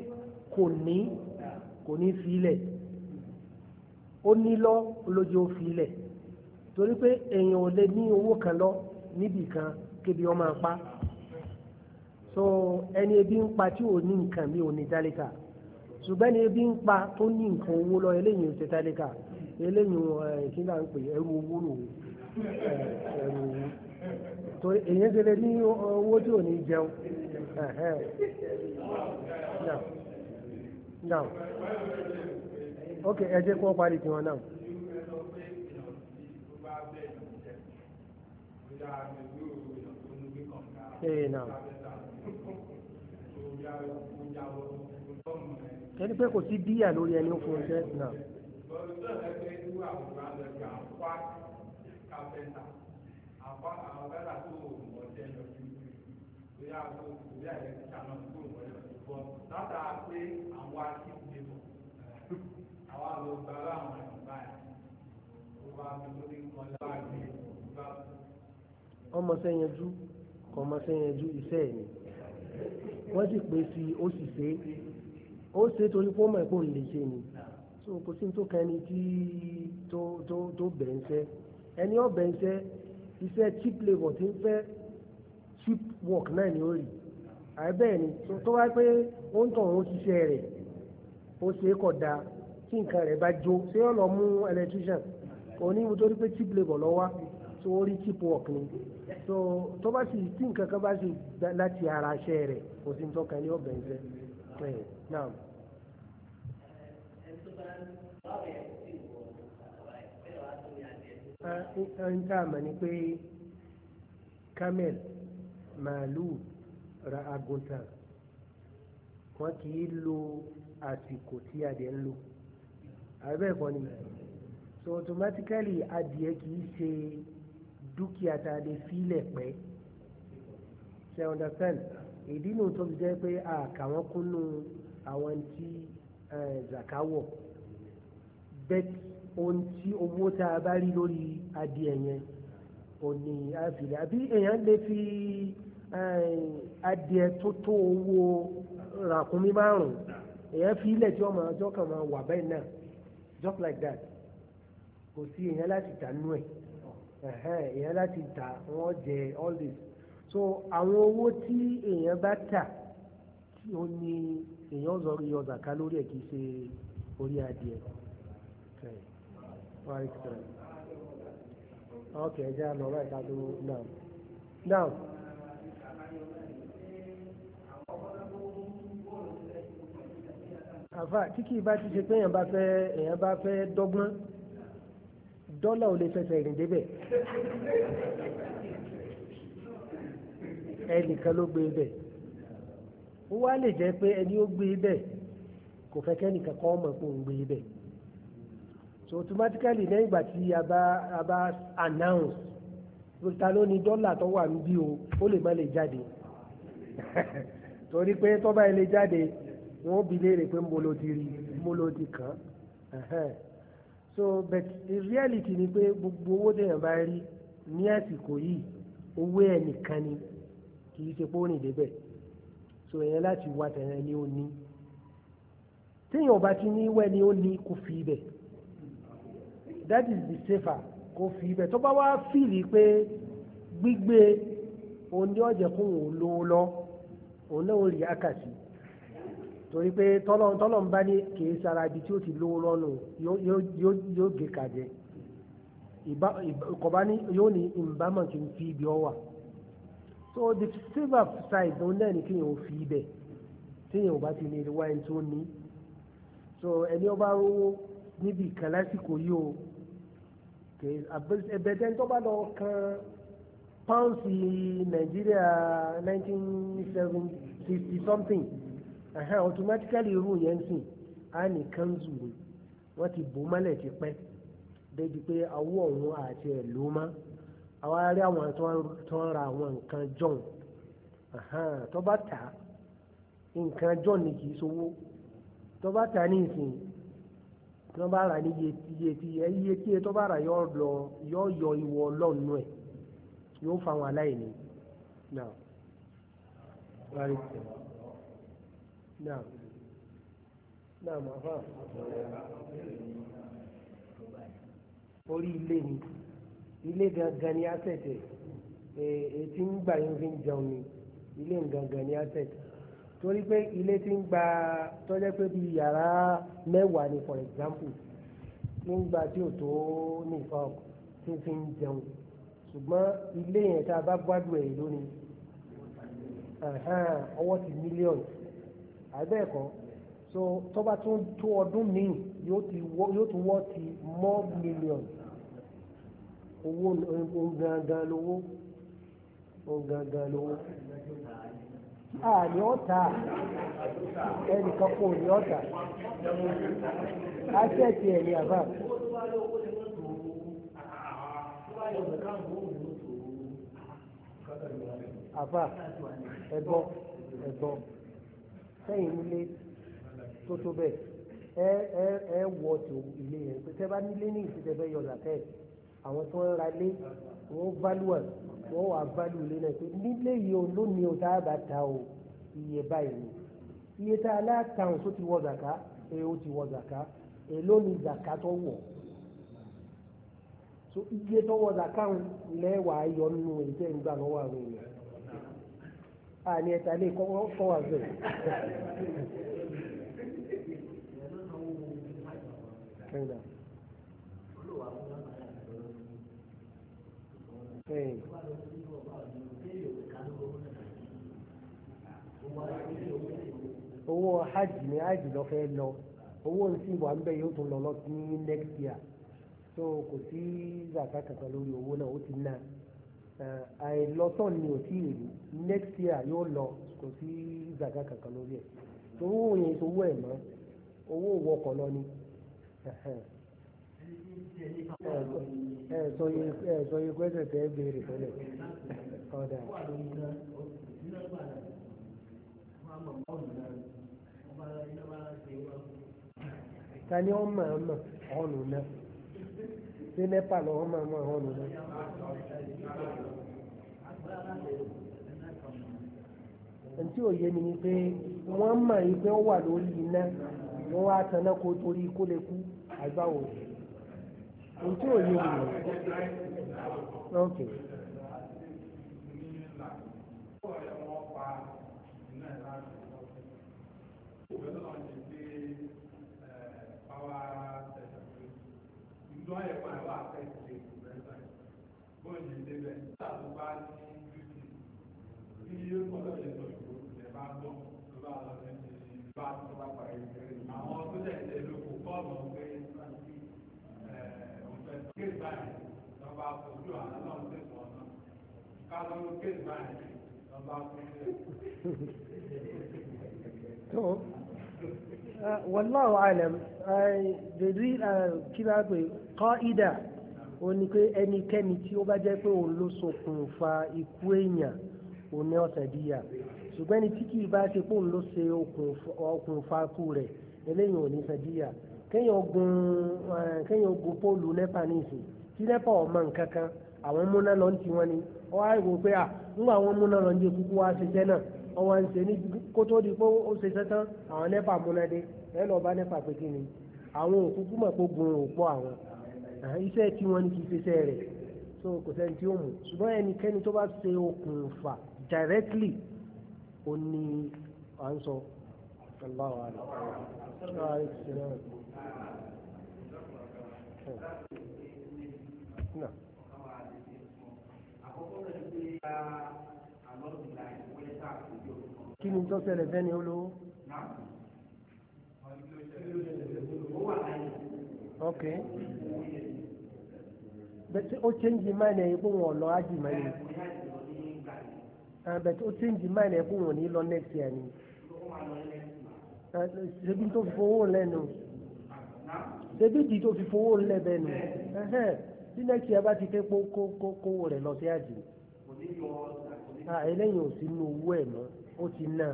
S1: kò ní filẹ̀ ó ní lọ lójú ó filẹ̀ torí pé èèyàn ò lè ní owó kan lọ níbì kan kébi ọmọ apá so ẹni ebi ń pa tí ò ní nǹkan mi ò ní tálíkà ṣùgbọ́n ẹni ebi ń pa tó ní nǹkan owó lọ eléyìí ò ṣe tálíkà eléyìí kí n bá ń pè ẹrù owó lò ẹrù owó torí èyàn ṣe lè ní owó tí ò ní jẹun now ok ẹ jẹ́ kó parí tiwọn náà. Now. Ẹni pé kò sí díyà lórí ẹni ó fún iṣẹ́ náà. Ọmọ sẹ́yẹnjú kọmọ sẹ́yẹnjú iṣẹ́ ẹ̀ ni wọ́n sì pè sí ó sì ṣe ó ṣe torí pé ó mọ̀ ẹ̀kọ́ lè ṣe ni so kò sí tó kẹni tí tó bẹ̀ ń ṣẹ́ ẹni ó bẹ̀ ń ṣẹ́ iṣẹ́ cheap labour tí ń fẹ́ cheap work náà ni ó rí àbẹ́ẹ̀ ni tó wá pé ó ń tàn ó ṣiṣẹ́ rẹ̀ ó ṣe é kọ̀ da tí nǹkan rẹ̀ bá jó ṣé ó lọ mú electrician òní mo torí pé cheap labour lọ wá so ó rí cheap work ni so tó bá sì tí nǹkan kan bá sì láti ara iṣẹ́ rẹ̀ kò sí tó kàn ní ọ̀bẹ̀ iṣẹ́ ẹ̀ náà. ń tá a mọ̀ ni pé camel màálù ra àgùntàn wọn kì í lo àsìkò tí adìẹ ń lò àbẹ́ẹ̀kọ́ ni so automatically adìẹ kì í ṣe dúkìá tá a lè filẹ̀ pẹ́ ṣe understand ìdí nu tó fi jẹ́ pé àkà wọn kúnnú àwọn tí zakawọ̀ bet ohun tí owó tá a bá rí lórí adìẹ yẹn ò ní àfilẹ̀ àbí èèyàn lè fi adìẹ tó tó owó ràkúnmí márùn-ún èèyàn fi ilẹ̀ tí ọmọ ọjọ́ kan máa wà bẹ́ẹ̀ náà just like that kò sí èèyàn láti tà nú ẹ̀ èèyàn láti tà wọ́n jẹ all this so àwọn owó tí èèyàn bá tà tí ó ní èèyàn yọ zàká lórí ẹ̀ kì í ṣe orí adìẹ ok ẹ jẹ́ àlọ́ báyìí ká tó now àfà tí kì í bá ti ṣe pé èèyàn bá fẹ́ dọ́gbọ́n dọ́là ò lè fẹsẹ̀ rìn débẹ̀ ẹnìkan ló gbé bẹ̀ ó wá lè jẹ́ pé ẹni ó gbé bẹ̀ kò fẹ́ kẹ́nìkan kọ́ mọ̀ pé òun gbé bẹ̀ so automatically lẹ́yìn ìgbà tí a bá announce ta ló ní dọ́là tó wà níbí o ó lè má lè jáde torí pé tó bá lè jáde wọ́n bi léèrè pé mo lo ti kàn so but in reality ni pé gbogbo owó téèyàn bá rí ní àsìkò yìí owó ẹnìkan ni kì í ṣe pé ó rìn débẹ̀ so èèyàn láti wá tẹ̀yàn ni ó ní téèyàn bá ti ní wẹ́ ni ó ní kó fi ibẹ̀ that is the safer kó fi ibẹ̀ tó bá wá fìlì pé gbígbé òun ní ọ̀jẹ̀ kún òun lówó lọ òun náà ó rí àkàtì torí pé tọ́lọ̀ ń bá ní kì í sara ibi tí ó ti lówó lọ́nu yóò gé kàjẹ́ kọ̀bá ní yóò ní ìbámọ̀ kí n fi ibi ọ wà so the silver side ló náà ní kí yẹn ò fi ibẹ̀ tí yẹn ò bá ti lè wá ẹni tó ní so ẹni ọba rówó níbi kan lásìkò yìí o ẹ̀bẹ̀tẹ̀ tó bá lọ kan pounds Nàìjíríà 1960 something automatically irú yẹn sìn á nìkan zù ní wọ́n ti bò mọ́lẹ̀ ti pẹ́ débi pé awó ọ̀hún àti ẹ̀ ló má àwọn arí àwọn tó ń ra àwọn nǹkan john tó bá tà nǹkan john ni kì í sowó tó bá tà ní ìsìn tó bá rà ní iye tí tó bá rà yọ yọ ìwọ ọlọ́run ẹ̀ yóò fa àwọn aláìní náà rárí tẹ̀ náà náà máa fà orí ilé ni ilé gangan ni asset ètí ń gbà yín fi ń jẹun ni ilé gangan ni asset torí pé ilé tí ń gba tọ́jẹ́ pé bí yàrá mẹ́wàá ni for example tí ń gba tí ò tó nìkan tí fi ń jẹun ṣùgbọ́n ilé yẹn tá a bá gbádùn ẹ̀ lónìí ọwọ́ ti mílíọ̀nù àbẹ́ẹ̀kọ́ so tó bá tún tó ọdún míì yóò tún wọ́ ti more million owó gangan lówó ní ọ̀tá ẹnìkan kò ní ọ̀tá asẹ́ẹ̀tì ẹ̀ ní àbá àbá ẹ̀gbọ́n sẹ́yìn nílé tó bẹ́ẹ̀ ẹ wọ tó ilé yẹn pé tẹ́ bá nílé ní ìsìtẹ́ bẹ́ẹ̀ yọ làtẹ́ àwọn tó ń ra lé wọ́n válùwà wọ́n wà válù ilé náà pé nílé yìí o lónìí o tá a bá ta o iye báyìí ni iye tá a látàun tó ti wọ zàká ó ti wọ zàká èló ni zàká tó wọ̀ so iye tó wọ zàká lẹ́wàá yọ nínú èyí tẹ́ ń gbà lọ́wọ́ àwọn èèyàn àní ẹ̀ta lè kọ́ wà bẹ́ẹ̀. Owó hajj ni hajj lọ fẹ́ lọ owó ń sìn wà ń bẹ̀ yóò tún lọ ní next year so kò sí zaka kankan lórí owó náà ó ti ná àìlọ́tọ̀ ni ò tí ì rí next year yóò lọ kò sí zaka kankan lórí ẹ̀ tó owó yẹn tó owó ẹ̀ mọ́ owó wọkọ̀ lọ ni sọ yẹ pẹ́sẹ̀ tẹ́ béèrè tẹ́lẹ̀ ọ̀dà. Ta ni wọ́n máa mọ̀ ọ̀nù náà ṣé nẹ́pà lọ́wọ́ máa mọ̀ ọ̀nù náà. Ntí òye mi ni pé wọ́n mọ̀ yìí pé ó wà lórí iná wọ́n wá taná kó torí kó lè kú àgbáwò. Ntí òye mi ni. Okay. Ìjọ ẹ̀kọ́ àwọn àfẹ́sẹ̀ ìgbésẹ̀ bóyá ìdíbẹ̀ tàbí bá ní bíbí tí yóò kọ́ lọ́yẹ̀ sọ ìgbò ẹ̀ bá gbọ́ tó bá lọ sí bá tó bá parí ìgbésẹ̀. Àwọn tó lẹ̀ ṣe lóko kọ́ọ̀mù pé òfẹ́ kéèsì báyìí lọ́ bá fojú àná náà ń tẹ̀sán ọ̀nà ká lọ́wọ́ kéèsì báyìí lọ́ bá fojú ẹ̀. Wallahu alam kíra pé qaida ó ní pé ẹnikẹ́ni tí ó bá jẹ́ pé òun ló ṣokùnfà ikú èèyàn òun ní ọ̀sẹ̀ díyà ṣùgbọ́n ẹni tí kìí bá ṣe pé òun ló ṣe okùnfà ikú rẹ̀ eléyìí ò ní ṣe díyà kéèyàn gun póòlù nẹ́pà ní ìsìn tí nẹ́pà ọmọ nǹkan kan àwọn múná lọ ń ti wọn ni ọ wá rò pé ńgbà àwọn múná lọ ń jẹ kúkú wá ṣiṣẹ́ náà wọ́n wá ń ṣe ní kó tó di pé ó ṣe sẹ́tán àwọn nẹ́pà múnadé ẹ lọ bá nẹ́pà pé kí ni àwọn òkúkú mọ̀ pé gun òpó àwọn iṣẹ́ tí wọ́n ní kì í ṣiṣẹ́ rẹ̀ so kò sẹ́ni tí ó mú ṣùgbọ́n ẹnikẹ́ni tó bá ṣe okùnfà directly ó ní à ń sọ Allahu a'lam. No. Kí ni tó ṣẹlẹ̀ fẹ́ni olówó? Ok. Bẹ́ẹ̀ ó change mind ẹ̀ pé wọ́n lọ ájì mọ́ ni. Bẹ́ẹ̀ ó change mind ẹ̀ pé wọ́n ní lọ next year ni. Ṣebí tó fi fowó lẹ́nu. Ṣebí ìdí tó fi fowó lẹ́bẹ̀ẹ́ nù. Bí next year bá ti ké kówó rẹ̀ lọ sí àjì. Eléyìí ò sí inú owó ẹ̀ mọ́, ó ti ná.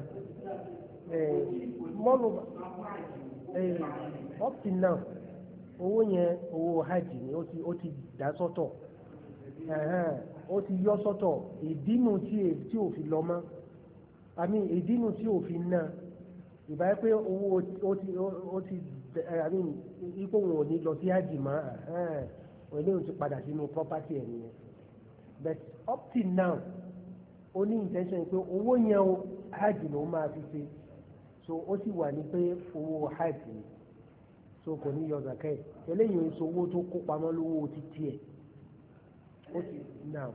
S1: Mọ́nù up till now owó yẹn owó hajj ni ó ti dá sọ́tọ̀, ó ti yọ sọ́tọ̀. ìdínú tí ò fi lọ mọ́, àmì ìdínú tí ò fi ná. ìbáyé pé owó ó ti àmì ipò wọn ò ní lọ sí hajj mọ́, eléyìí ti padà sínú property ẹ̀ nìyẹn. But up till now ó ní intention pé owó yẹn o hajj ló máa fi ṣe, so ó sì wà ní pé owó hajj ni, so kò ní yọ zakat. eléyìí ń sọ owó tó kó pamọ́ lówó títí ẹ̀ ó ti now.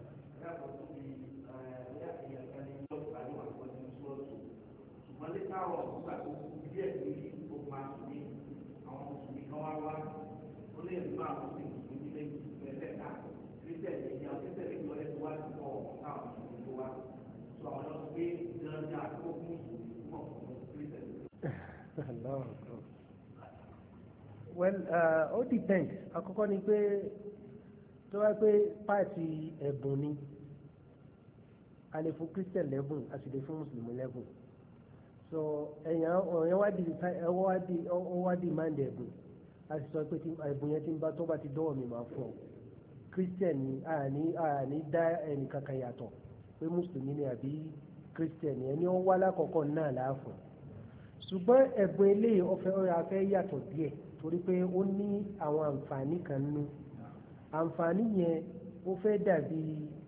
S1: Well, ó depend. Àkọ́kọ́ ni pé tó wá pé páàtì ẹ̀bùn ni, a lè fún Christian lẹ́bùn, a sì lè fún Mùsùlùmí lẹ́bùn. So ọ̀yàn wá di máa ń dẹ̀bùn, a sì sọ pé ẹ̀bùn yẹn tó bá ti dọ́wọ́ mi máa fún ọ. Christian ni àní dá ẹnì kankan yàtọ̀ pé Mùsùlùmí ni àbí Christian ni, ẹni ó wá lákọ̀ọ́kọ́ náà láàfún. Ṣùgbọ́n ẹ̀bùn eléyìí afẹ́ yàtọ̀ díẹ̀ torí pé ó ní àwọn àǹfààní kan nínú. Àǹfààní yẹn ó fẹ́ dàbí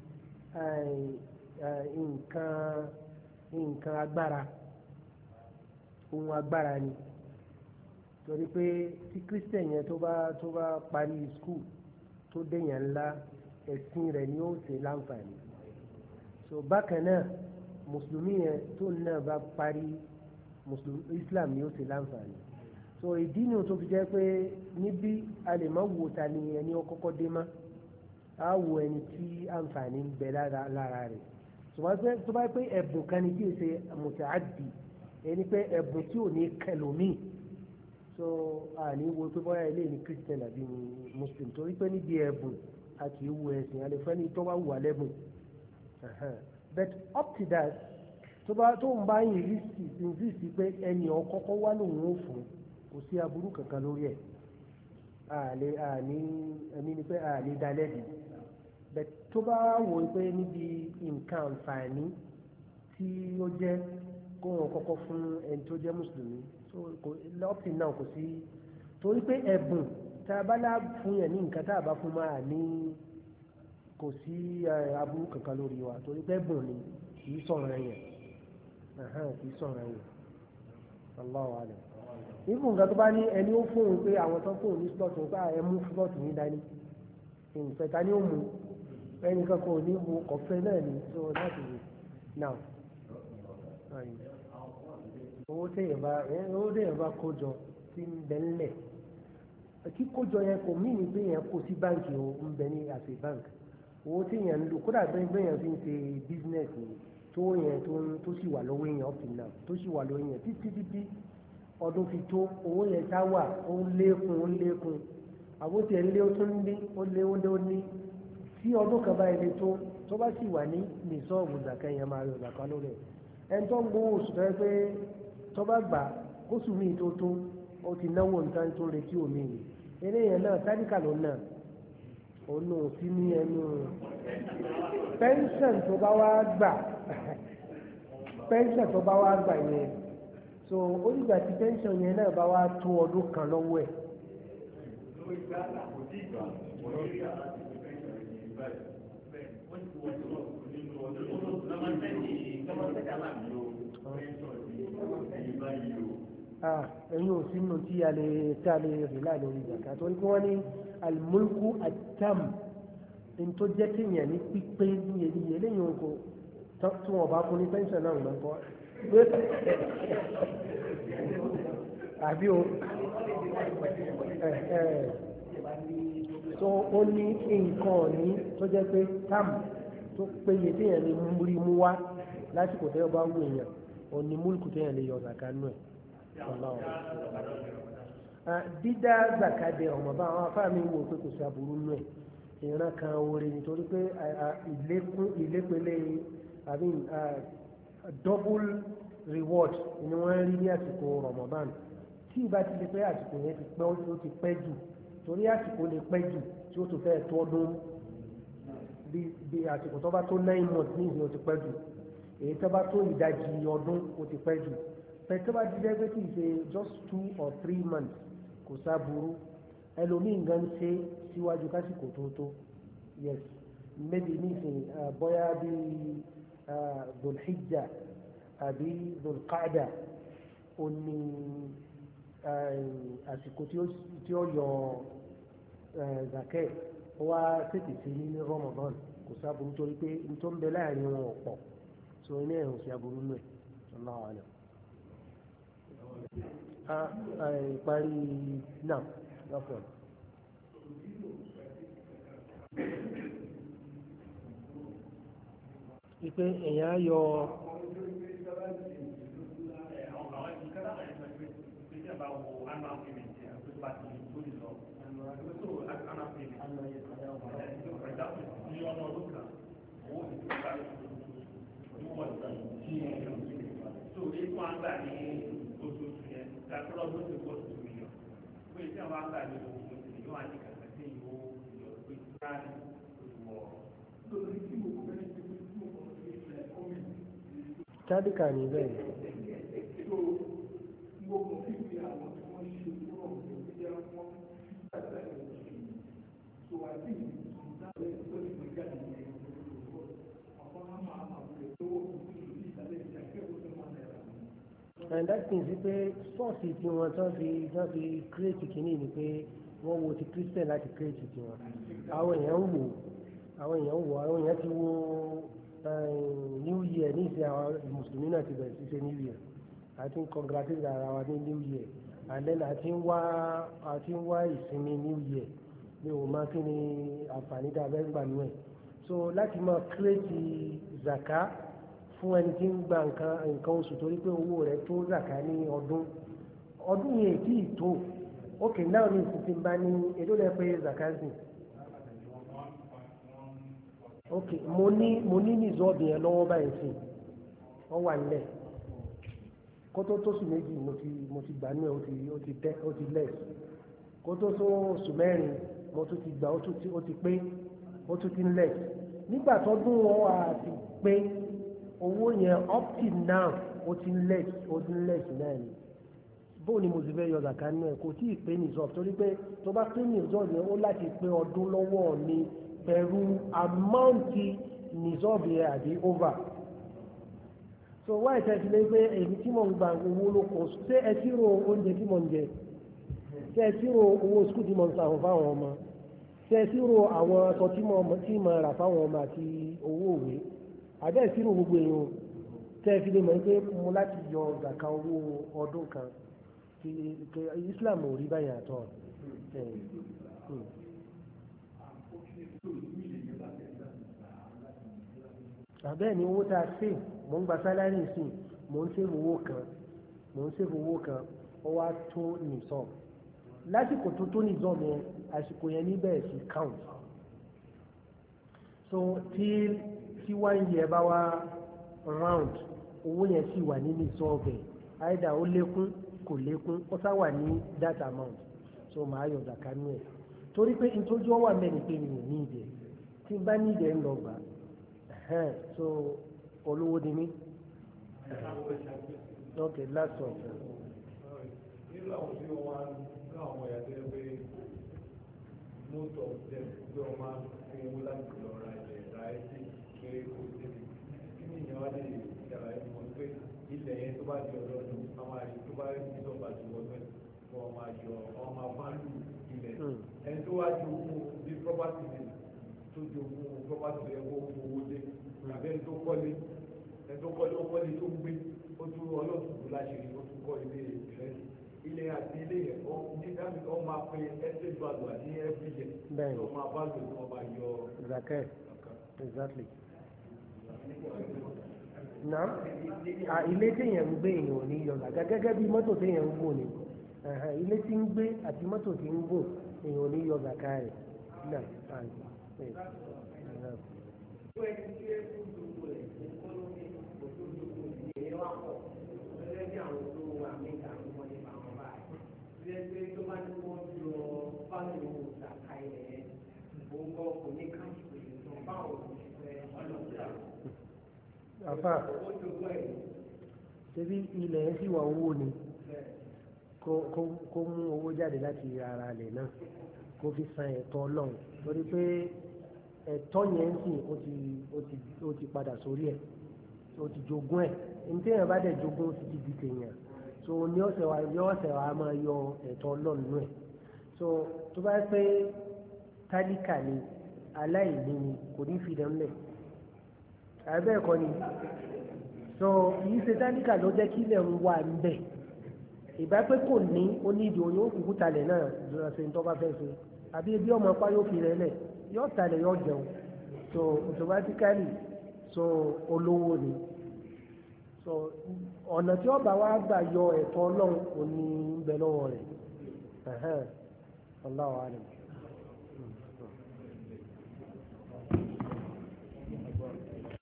S1: nǹkan agbára, ohun agbára ni. Torí pé tí Christian yẹn tó bá parí school tó dèyàn ńlá, ẹ̀sìn rẹ̀ ni ó ṣe láǹfààní. So bákan náà Mùsùlùmí yẹn tó náà bá parí Islam ni ó ṣe láǹfààní. So ìdí ni tó fi jẹ́ pé níbí a lè má wo ta ni ẹni ó kọ́kọ́ dé mọ́, a wo ẹni tí àǹfààní ń bẹ lára rẹ̀. tó bá pé ẹ̀bùn kan ni tí ó ṣe mùtàádì, ẹni pé ẹ̀bùn tí ò ní kẹlòmíì, so àní wo pé bóyá ilé ní Christian àbí ní Muslim, torí pé níbi ẹ̀bùn a kì í wo ẹ̀sìn, a lè fẹ́ ní tó bá wù wá lẹ́bùn. But up to that, tó ń bá insist pé ẹni ọ̀kọ́kọ́ wá lòun ó fún, kò sí aburú kankan lórí ẹ̀. ẹni ni pé àlè dalẹ́bi. But tó bá wò pé níbi nǹkan àǹfààní tí ó jẹ́ kó wọn kọ́kọ́ fún ẹni tó jẹ́ Mùsùlùmí, so up till now kò sí, torí pé ẹ̀bùn tá a bá lá fún yẹn ní nǹkan tá a bá fún máa ní kò sí aburú kankan lórí wa, torí pé ẹ̀bùn ni kì í sọ̀rọ̀ ẹ̀yẹn. Kì í sọ̀rọ̀ ẹ̀yẹn. Allahu alam. Ibùn nǹkan tó bá ní ẹni ó fóun pé àwọn tó fóun ní slot nípa ẹ mú slot ní dání, ìfẹ̀ta ni ó mú, ẹnì kankan ò ní mú ọ̀fẹ́ náà ni, so láti rí now. Owó téèyàn bá kó jọ sí ń bẹ ńlẹ̀, kíkójọ yẹn kò mí ní pé yẹn kó sí báǹkì ó ń bẹ ní àṣẹ báǹkì. Owó téèyàn ń lò kódà bẹ́ẹ̀ yẹn fi ń ṣe business ni, tó yẹn tó sì wà lọ́wọ́ èèyàn up till now, tó sì wà lọ́wọ́ èèyàn títí ọdún fi tó, owó yẹn tá wà ó ń lékún àbótí ẹ̀ ń lé ó tún ní ó ní tí ọdún kan báyìí lè tó bá sì wà ní nìsọ́ọ̀bù zàkà yẹn máa yọ zàkà lórí ẹ̀. ẹni tó ń gbowó oṣù tó yẹ pé tó bá gbà kóṣù míì tó ó ti náwó nǹkan tó retí omi yìí, eléyẹn náà tádìkà ló náà òun ò sí ní ẹnu pẹ́ńsọ̀n tó bá wá gbà yẹn, so ó dìgbà tí pẹ́ńsọ̀n yẹn náà bá wá tó ọdún kan lọ́wọ́ ẹ̀. ẹ̀yin ò sínú tí a lè rí láì lórí zaka torí pé wọ́n ní al-mulku at-tam ní tó jẹ́ kéèyàn ní pípé ní èyí eléyìí oko tí wọ́n bá fún ní pẹ́ńsẹ̀ náà lọ́kọ́ àbí o tó ó ní nǹkan ọ̀ní tó jẹ́ pé tam tó péye téèyàn lè rí mú wá lásìkò tẹ́yọ̀ bá wù èèyàn ò ní múlùkù téèyàn lè yọ zaka nù ẹ̀ dídá zaka dẹ ọmọ bá àwọn afáàmì wò pé kò sí aburú nù ẹ̀ ìran kan oore nítorí pé ìlépele àbí double reward ni wọ́n rí ní àsìkò Ramadan tí ìbá ti di pé àsìkò yẹn ó ti pẹ́ jù torí àsìkò lè pẹ́ jù tí ó tún fẹ́ tó ọdún bí àsìkò tó bá tó 9 months ní ìsìn ó ti pẹ́ jù èyí tó bá tó ìdajì ọdún ó ti pẹ́ jù pẹ̀lú tó bá ti jẹ́ pé kì í ṣe just 2 or 3 months kò sáburú ẹlòmíì gan ṣe síwájú kásìkò tó yes maybe ní ìsìn bóyá bí Dhul-Hijjah àbí Dhul-Qa'dah ó ní àsìkò tí ó yọ zakẹ́ wá tètè sí ní Ramadan kò sáburú torí pé n tó ń bẹ láàrin wọn ọ̀pọ̀ so iná ẹ̀hùn sí aburú nù ẹ̀ Allahu a'lam. Ìparí náà lọ́pọ̀. Ipe èèyàn yọ tádìkà ní bẹ́ẹ̀. and that means pé sọ́ọ̀sì tí wọ́n tán fi kírètì kìíní ni pé wọ́n wo ti Christian láti kírètì tí wọ́n àwọn èèyàn ti wo New Year ní ìsìn àwọn mùsùlùmí náà ti bẹ̀rẹ̀ sí ṣe New Year àti congratulate ara wa ní New Year and then àti ń wá ìsinmi New Year ní o máa kí ni àǹfààní dábẹ́ gbà nú ẹ̀ so láti máa kírètì zaka fún ẹni tí ń gba nǹkan oṣù torí pé owó rẹ̀ tó zaka ní ọdún yẹn tí ì tó ókè náà ní ìsìn bá ní èdè rẹ̀ pé zaka sìn ok mo ní nìzọ́ọ̀bì yẹn lọ́wọ́ báyìí sí wọ́n wà nílẹ̀ kó tó tó oṣù méjì mo ti gbà nú ẹ̀ ó ti lẹ̀ kó tó tó oṣù mẹ́rin mo tún ti gbà ó ti pé ó tún ti ń lẹ̀ nígbà tó dún wọn wà ti pé owó yẹn up till now ó ti ń lẹ̀ sí náà ni bóun ni mo ti fẹ́ yọ zaka nú ẹ̀ kò tí ì pé nìzọ́ọ̀bì torí pé tó bá pé nìzọ́ọ̀bì yẹn ó láti pé ọdún lọ́wọ́ mi pẹ̀lú àmáǹtì nìzọ́ọ̀bì ẹ̀ àbí over so wáyé tẹ́sí lé pé èyí tí mo ń gba owó ló kọ ṣé ẹ tí ro oúnjẹ tí mo ń jẹ ṣé ẹ tí ro owó skul tí mo ń san fáwọn ọmọ ṣé ẹ tí ro àwọn aṣọ tí mo rà fáwọn ọmọ àti owó òwe àbẹ́ ẹ tí ro gbogbo èèyàn tẹ́ fi lè mọ̀ pé mo láti yọ zaka owó ọdún kan tí Islam ò rí báyìí àtọ̀ àbẹ́ẹ̀ ni owó tá a ṣe mò ń gba sálárì sí mò ń ṣèwò owó kan ó wá tó nìsọ lásìkò tó nìsọ yẹn àsìkò yẹn níbẹ̀ sí count so tí 1 year bá wá round owó yẹn sì wà ní nìsọ ọbẹ̀ àìdá ó lékún kò lékún ó sá wà ní that amount so màá yọ zaka nú ẹ̀ torí pé ìtọ́jú ọwà mẹ́rin pé mi ò ní ìdẹ̀ tí bá ní ìdẹ̀ ń lọ gbà so olówó ni mí ok last one.
S3: nínú àwọn tí wọ́n wá ní àwọn ẹ̀yà tó yẹ pé most of them pé wọ́n máa ń fi owó láti lọ ra ilẹ̀ ra ẹtì pé kò tẹ̀lé kí ni ìyẹn wá lè yàrá ẹ̀ mọ̀ pé ilẹ̀ yẹn tó bá di ọlọ́dún àwọn àyè tó bá rí ní ìjọba ti wọ́n mẹ́ kọ́ ọmọ ayọ̀ ọmọ abálù ilẹ̀ ẹni tó wá jogún bí property day tó jogún property day kó owó dé àbẹ́ ẹni tó kọ́lé ó kọ́lé tó gbé ó tún ọlọ́sùn láṣìírí ó tún kọ́ ilé ìrẹsì ilé àti ilé yẹn ní dábì kan máa pe estate value àti every year tó máa bá lò ní wọ́n máa yọ
S1: zakẹ́ exactly. Naam, ilé téèyàn ń gbé èèyàn ò ní yọ zaka gẹ́gẹ́ bí mọ́tò téèyàn ń gùn ni ilé tí ń gbé àti mọ́tò tí ń gùn èèyàn ò ní yọ zaka rẹ̀ náà. Àfà ṣebí ilẹ̀ yẹn sì wà owó ni kó mú owó jáde láti ara rẹ̀ náà kó fi san ẹ̀tọ́ Ọlọ́run torí pé ẹ̀tọ́ yẹn sì ó ti padà sórí ẹ̀ ó ti jogún ẹ̀ ní téèyàn bá dẹ̀ jogún ó ti di tèèyàn so ní ọ̀sẹ̀ wa máa yọ ẹ̀tọ́ Ọlọ́run nù ẹ̀ so tó bá pé tálíkà ni aláìní ni kò ní fi dẹ̀ ńlẹ̀ àbẹ́ẹ̀kọ́ ni so yìí ṣe tálíkà ló jẹ́ kí ilẹ̀ ń wà ń bẹ̀ ìbá pé kò ní onídìí òun yóò kúkú talẹ̀ náà lọ́la ṣe ń tọ́ bá fẹ́ ṣe àbí ebi ọmọ pa yóò fi rẹ̀ lẹ̀ yóò talẹ̀ yóò jẹun so automatically so olówó ni so ọ̀nà tí ọba wa gbà yọ ẹ̀tọ́ Ọlọ́run kò ní ń bẹ lọ́wọ́ rẹ̀ Allahu alam.